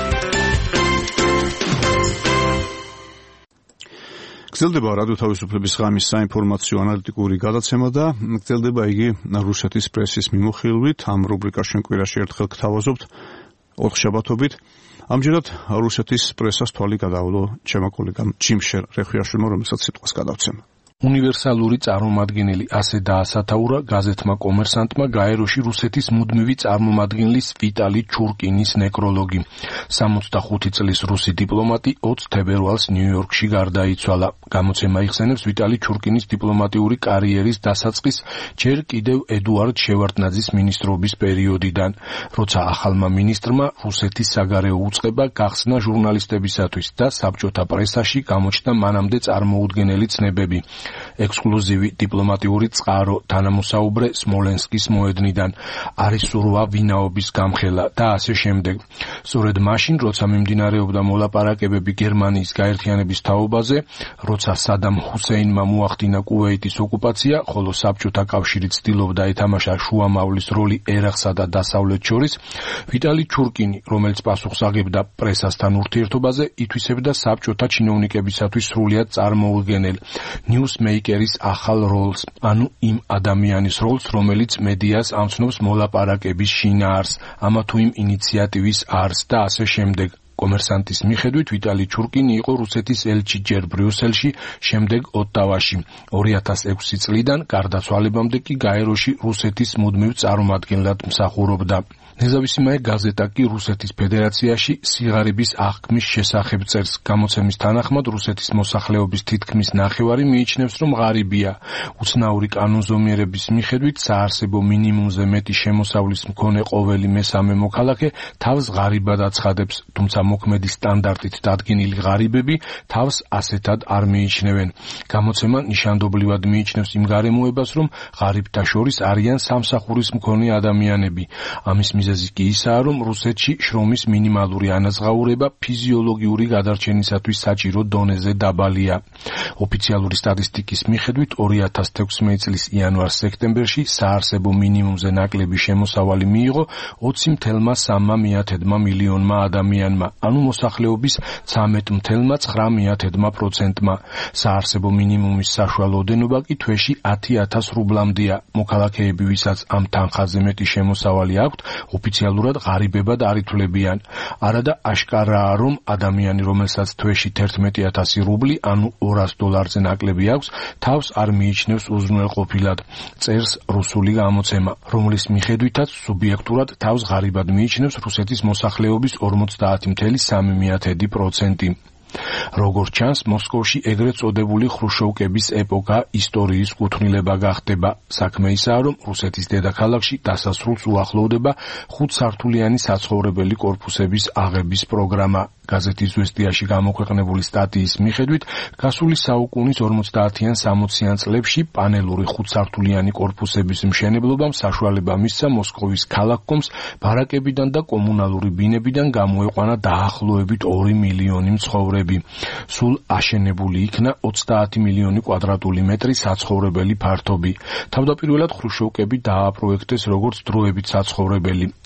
Speaker 2: გრძელდება რადიო თავისუფლების ღამის საინფორმაციო ანალიტიკური გადაცემა და გრძელდება იგი რუსეთის პრესის მიმოხილვით. ამ რუბრიკას ჩვენ კვირაში ერთხელ გთავაზობთ ოთხშაბათობით. ამჯერად რუსეთის პრესას თვალი გადაავლო ჩემო კოლეგამ ჯიმშერ რეხვიაშვილმა, რომელსაც სიტყვას გადავცემა.
Speaker 14: უნივერსალური წარმომადგენელი ასე დაასათაურა გაზეთმა კომერსანტმა გაეროში რუსეთის მუდმივი წარმომადგენლის ვიტალი ჩურკინის ნეკროლოგი. სამოცდახუთი წლის რუსი დიპლომატი ოცი თებერვალს ნიუ-იორკში გარდაიცვალა. გამოცემა იხსენებს ვიტალი ჩურკინის დიპლომატიური კარიერის დასაწყის ჯერ კიდევ ედუარდ შევარდნაძის მინისტრობის პერიოდიდან, როცა ახალმა მინისტრმა რუსეთის საგარეო უწყება გახსნა ჟურნალისტებისათვის და საბჭოთა პრესაში გამოჩნდა მანამდე წარმოუდგენელი ცნებები. ექსკლუზივი დიპლომატიური წყარო თანამოსაუბრე სმოლენსკის მოედნიდან, არის სურვა ვინაობის გამხელა და ასე შემდეგ. სწორედ მაშინ, როცა მიმდინარეობდა მოლაპარაკებები გერმანიის გაერთიანების თაობაზე, როცა სადამ ჰუსეინმა მოახდინა კუვეიტის ოკუპაცია, ხოლო საბჭოთა კავშირი ცდილობდა ეთამაშა შუამავლის როლი ერაყსა და დასავლეთ შორის, ვიტალი ჩურკინი, რომელიც პასუხს აღებდა პრესასთან ურთიერთობაზე, ითვისებდა საბჭოთა ჩინოვნიკებისათვის სრულიად წარმოუდგენელ ნიუსმეიკერის ახალ როლს, ანუ იმ ადამიანის როლს, რომელიც მედიას ამცნობს მოლაპარაკების შინაარს, ამა თუ იმ ინიციატივის არს და ასე შემდეგ. კომერსანტის მიხედვით ვიტალი ჩურკინი იყო რუსეთის ელჩი ჯერ ბრიუსელში, შემდეგ ოტავაში. ორი ათას ექვსი წლიდან გარდაცვალებამდე კი გაეროში რუსეთის მუდმივ წარმომადგენლად მსახურობდა. ნეზავისიმაე გაზეტა კი რუსეთის ფედერაციაში სიღარიბის აღქმის შესახებ წერს. გამოცემის თანახმად რუსეთის მოსახლეობის თითქმის ნახევარი მიიჩნევს, რომ ღარიბია. უცნაური კანონზომიერების მიხედვით საარსებო მინიმუმზე მეტი შემოსავლის მქონე ყოველი მესამე მოქალაქე თავს ღარიბად აცხადებს, თუმცა მოქმედი სტანდარტით დადგენილი ღარიბები თავს ასეთად არ მიიჩნევენ. გამოცემა ნიშანდობლივად მიიჩნევს იმ გარემოებას, რომ ღარიბთა შორის არიან სამსახურის მქონე ადამიანები. ამის მიზეზი კი ისაა, რომ რუსეთში შრომის მინიმალური ანაზღაურება ფიზიოლოგიური გადარჩენისათვის საჭირო დონეზე დაბალია. ოფიციალური სტატისტიკის მიხედვით ორი ათას თექვსმეტი წლის იანვარ-სექტემბერში საარსებო მინიმუმზე ნაკლები შემოსავალი მიიღო ოცი მცდელმა სამმა მიათედმა მილიონმა ადამიანმა, ანუ მოსახლეობის ცხრამეტი მცდელმა ცხრა მიათედმა პროცენტმა. საარსებო მინიმუმის საშუალო ოდენობა კი თვეში ათი ათას რუბლამდეა. მოქალაქეები, ვისაც ამ თანხაზე მეტი შემოსავალი აქვთ, ოფიციალურად ღარიბებად არ ითვლებიან. არადა აშკარაა, რომ ადამიანი, რომელსაც თვეში თერთმეტი ათასი რუბლი, ანუ ორას დოლარზე ნაკლები აქვს, თავს არ მიიჩნევს უზრუნველყოფილად. წერს რუსული გამოცემა, რომლის მიხედვითაც სუბიექტურად თავს ღარიბად მიიჩნევს რუსეთის მოსახლეობის ორმოცდაათი მცდელი სამი მიათედი პროცენტი. როგორც ჩანს, მოსკოვში ეგრეთ წოდებული ხრუშოვკების ეპოქა ისტორიის კუთვნილება გახდება. საქმე ისაა, რომ რუსეთის დედაქალაქში დასასრულს უახლოვდება ხუთსართულიანი საცხოვრებელი კორპუსების აღების პროგრამა. გაზეთ „იზვესტიაში“ გამოქვეყნებული სტატიის მიხედვით, გასული საუკუნის ორმოცდაათიან სამოციან წლებში პანელური ხუთსართულიანი კორპუსების მშენებლობამ საშუალება მისცა მოსკოვის ქალაქკომს ბარაკებიდან და კომუნალური ბინებიდან გამოეყვანა დაახლოებით ორი მილიონი მცხოვრები. სულ აშენებული იქნა ოცდაათი მილიონი კვადრატული მეტრი საცხოვრებელი ფართობი. თავდაპირველად ხრუშოვკები დააპროექტეს როგორც დროებით საცხოვრებელი.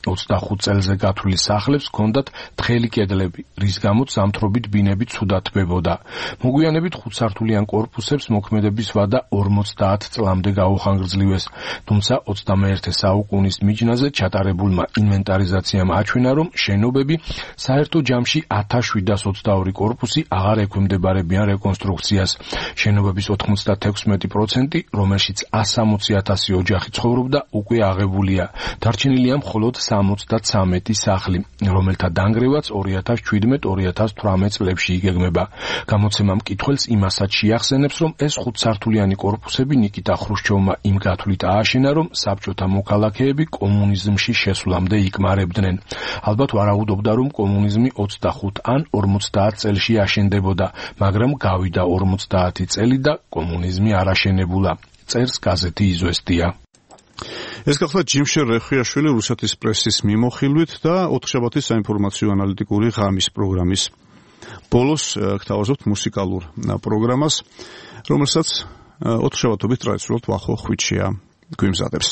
Speaker 14: ოცდახუთ წელზე გათვლილი სახლებს ჰქონდათ თხელი კედლები, რის გამოც ზამთრობით ბინები ცუდად თბებოდა. მოგვიანებით ხუთსართულიან კორპუსებს მოქმედების ვადა ორმოცდაათ წლამდე გაუხანგრძლივეს, თუმცა ოცდამეერთე საუკუნის მიჯნაზე ჩატარებულმა ინვენტარიზაციამ აჩვენა, რომ შენობები საერთო ჯამში ათას შვიდას ოცდაორი კორპუსი აღარ ექვემდებარებიან რეკონსტრუქციას. შენობების ოთხმოცდათექვსმეტი პროცენტი, რომელშიც ასამოცი ათასი ოჯახი ცხოვრობდა, უკვე აღებულია. დარჩენილია მხოლოდ სამოცდაცამეტი სახლი, რომელთა დანგრევაც ორი ათას შვიდმეტ ორი ათას თვრამეტ წლებში იგეგმება. გამოცემამ მკითხველს იმასაც შეახსენებს, რომ ეს ხუთსართულიანი კორპუსები ნიკიტა ხრუშჩოვმა იმ გათვლით ააშენა, რომ საბჭოთა მოქალაქეები კომუნიზმში შესვლამდე იკმარებდნენ. ალბათ ვარაუდობდა, რომ კომუნიზმი ოცდახუთ ან ორმოცდაათ წელში აშენდებოდა, მაგრამ გავიდა ორმოცდაათი წელი და კომუნიზმი არ აშენებულა. წერს გაზეთი იზვესტია.
Speaker 2: ეს გახდა ჯიმშერ რეხვიაშვილი რუსეთის პრესის მიმოხილვით და ოთხშაბათის საინფორმაციო ანალიტიკური ღამის პროგრამის ბოლოს გთავაზობთ მუსიკალურ პროგრამას, რომელსაც ოთხშაბათობით ტრადიციულად ვახო ხვიჩია გვიმზადებს.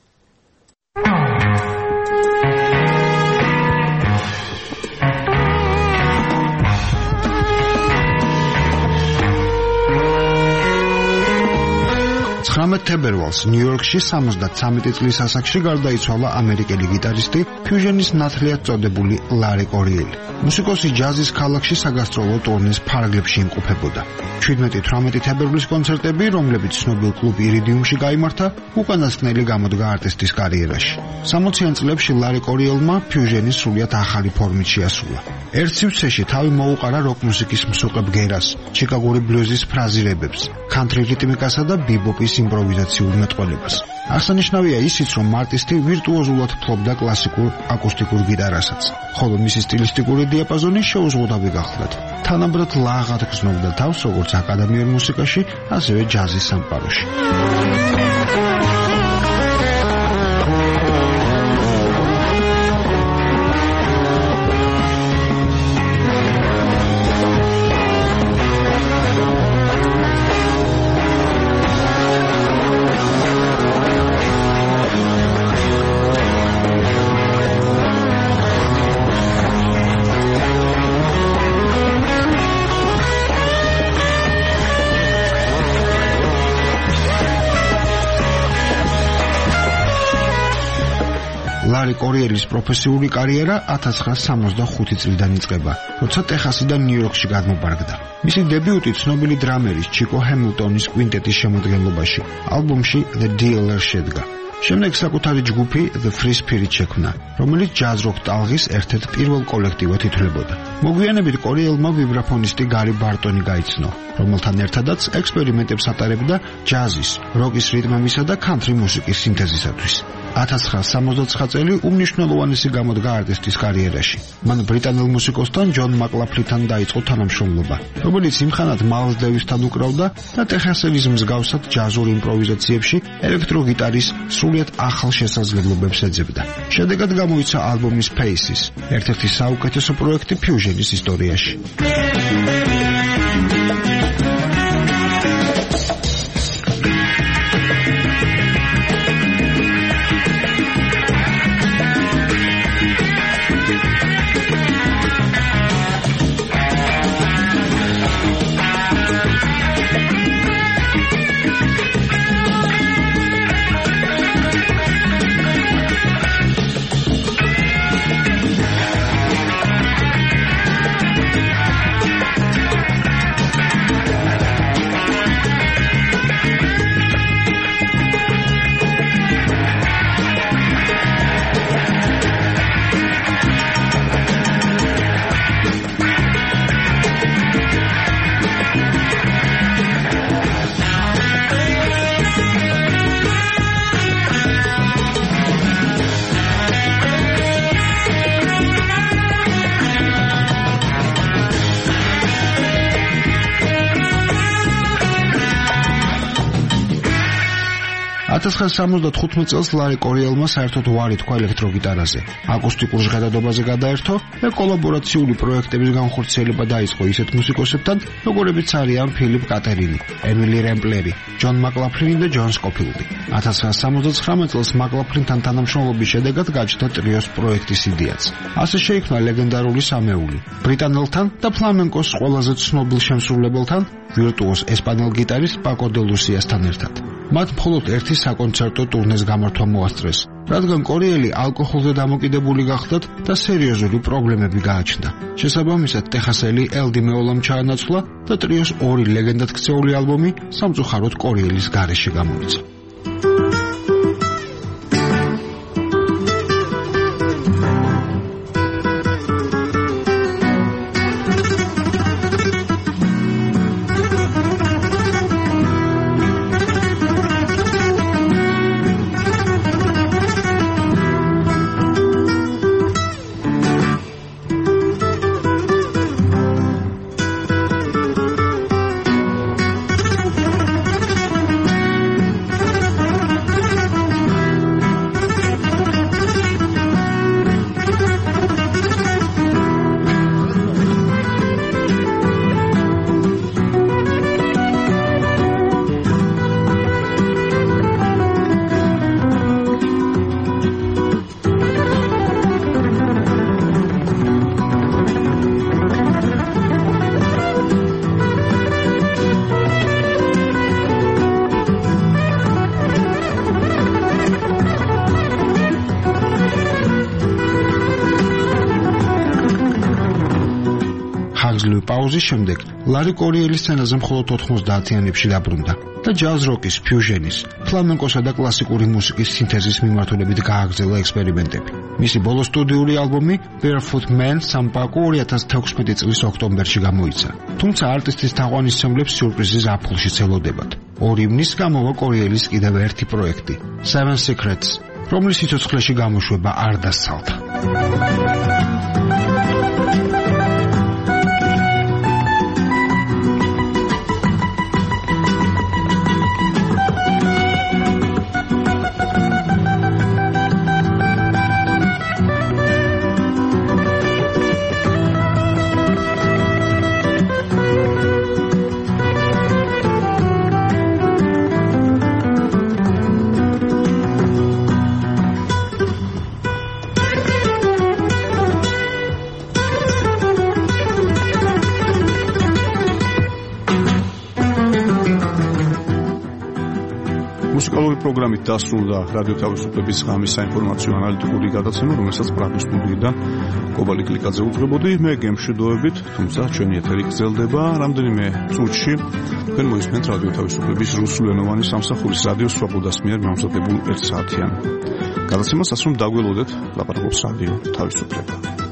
Speaker 15: ცხრამეტ თებერვალს ნიუ-იორკში სამოცდათვრამეტი წლის ასაკში გარდაიცვალა ამერიკელი გიტარისტი, ფიუჟენის ნათლიად წოდებული ლარი კორიელი. მუსიკოსი ჯაზის ქალაქში საგასტროლო ტურნეს ფარგლებში იმყოფებოდა. შვიდმეტი თვრამეტი თებერვლის კონცერტები, რომლებიც ცნობილ კლუბ ირიდიუმში გაიმართა, უკანასკნელი გამოდგა არტისტის კარიერაში. სამოციან წლებში ლარი კორიელმა ფიუჟენი სრულიად ახალი ფორმით შეასრულა. ერთ სივრცეში თავი მოუყარა როკ მუსიკის მსუყებ გერას, ჩიკაგური ბლუზის ფრაზირებებს, კანტრი რიტმიკასა და ბიბოპის იმპროვიზაციულ მეტყველებას. აღსანიშნავია ისიც, რომ არტისტი ვირტუოზულად ფლობდა კლასიკურ აკუსტიკურ გიტარასაც, ხოლო მისი სტილისტიკური დიაპაზონი შეუზღუდავი გახლდათ. თანაბრად ლაღად გრძნობდა თავს როგორც აკადემიურ მუსიკაში, ასევე ჯაზის სამყაროში. ლარი კორიელის პროფესიული კარიერა ათას ცხრაასი სამოცდახუთი წლიდან იწყება, როცა ტეხასიდან ნიუ-იორკში გადმობარგდა. მისი დებიუტი ცნობილი დრამერის ჩიკო ჰემილტონის კვინტეტის შემოდგენლობაში, ალბომში The Dealer შედგა. შემდეგ საკუთარი ჯგუფი The Free Spirit შექმნა, რომელიც ჯაზ როკ ტალღის ერთ-ერთ პირველ კოლექტივად ითვლებოდა. მოგვიანებით კორიელმა ვიბრაფონისტი გარი ბარტონი გაიცნო, რომელთან ერთადაც ექსპერიმენტებს ატარებდა ჯაზის, როკის რიტმებისა და კანტრი მუსიკის სინთეზისათვის. ათას ცხრაასი სამოცდაცხრა წელი უმნიშვნელოვანესი გამოდგა არტისტის კარიერაში. მან ბრიტანელ მუსიკოსთან ჯონ მაკლაფლინთან დაიწყო თანამშრომლობა, რომელიც იმხანად მაილს დევისთან უკრავდა და ტეხასელის მსგავსად ჯაზურ იმპროვიზაციებში ელექტროგიტარის სრულიად ახალ შესაძლებლობებს ეძებდა. შედეგად გამოიცა ალბომი Spaces, ერთ-ერთი საუკეთესო პროექტი ფიუჟენის ისტორიაში. ათას ცხრაასი სამოცდათხუთმეტ წელს ლარი კორიელმა საერთოდ უარი თქვა ელექტროგიტარაზე. აკუსტიკურ ჟღერადობაზე გადაერთო და კოლაბორაციული პროექტების განხორციელება დაიწყო ისეთ მუსიკოსებთან, როგორებიც არიან ფილიპ კატერინი, ემილი რემპლერი, ჯონ მაკლაფლინი და ჯონ სკოფილდი. ათას ცხრაასი სამოცდაცხრამეტ წელს მაკლაფლინთან თანამშრომლობის შედეგად გაჩნდა ტრიოს პროექტის იდეაც. ასე შეიქმნა ლეგენდარული სამეული. ბრიტანელთან და ფლამენკოს ყველაზე ცნობილ შემსრულებელთან, ვირტუოზ ესპანელ გიტარისტ პაკო დე ლუსიასთან ერთად. მათ მხოლოდ ერთი საკონცერტო ტურნეს გამართვა მოასწრეს, რადგან კორიელი ალკოჰოლზე დამოკიდებული გახდათ და სერიოზული პრობლემები გააჩნდა. შესაბამისად, ტეხასელი ელდი მეოლამ ჩაანაცვლა და ტრიოს ორი ლეგენდად ქცეული ალბომი სამწუხაროდ კორიელის გარეშე გამოიცა. პაუზის შემდეგ ლარი კორიელის სცენაზე მხოლოდ ოთხმოცდაათიანებში დაბრუნდა და ჯაზ როკის, ფიუჟენის, ფლამენკოსა და კლასიკური მუსიკის სინთეზის მიმართულებით გააგრძელა ექსპერიმენტები. მისი ბოლო სტუდიური ალბომი Barefoot Man სამპაკო ორი ათას თექვსმეტი წლის ოქტომბერში გამოიცა. თუმცა არტისტის თაყვანისმცემლებს სიურპრიზი ზაფხულშიც ელოდებათ. ორი ივნის გამოვა კორიელის კიდევ ერთი პროექტი, Seven Secrets, რომლის სიცოცხლეში გამოშვება არ დასცალდა.
Speaker 2: მუსიკალური პროგრამით დასრულდა რადიო თავისუფლების ღამის საინფორმაციო ანალიტიკური გადაცემა, რომელსაც პრაღის სტუდიიდან კობალი კლიკაძე უძღვებოდი. მე გემშვიდობებით, თუმცა ჩვენი ეთერი გრძელდება რამდენიმე წუთში. თქვენ მოისმენთ რადიო თავისუფლების რუსულენოვანი სამსახურის რადიო სვაბოდას მიერ მომზადებულ ერთ საათიან გადაცემას, ასე რომ დაგველოდეთ, ლაპარაკობს რადიო თავისუფლება.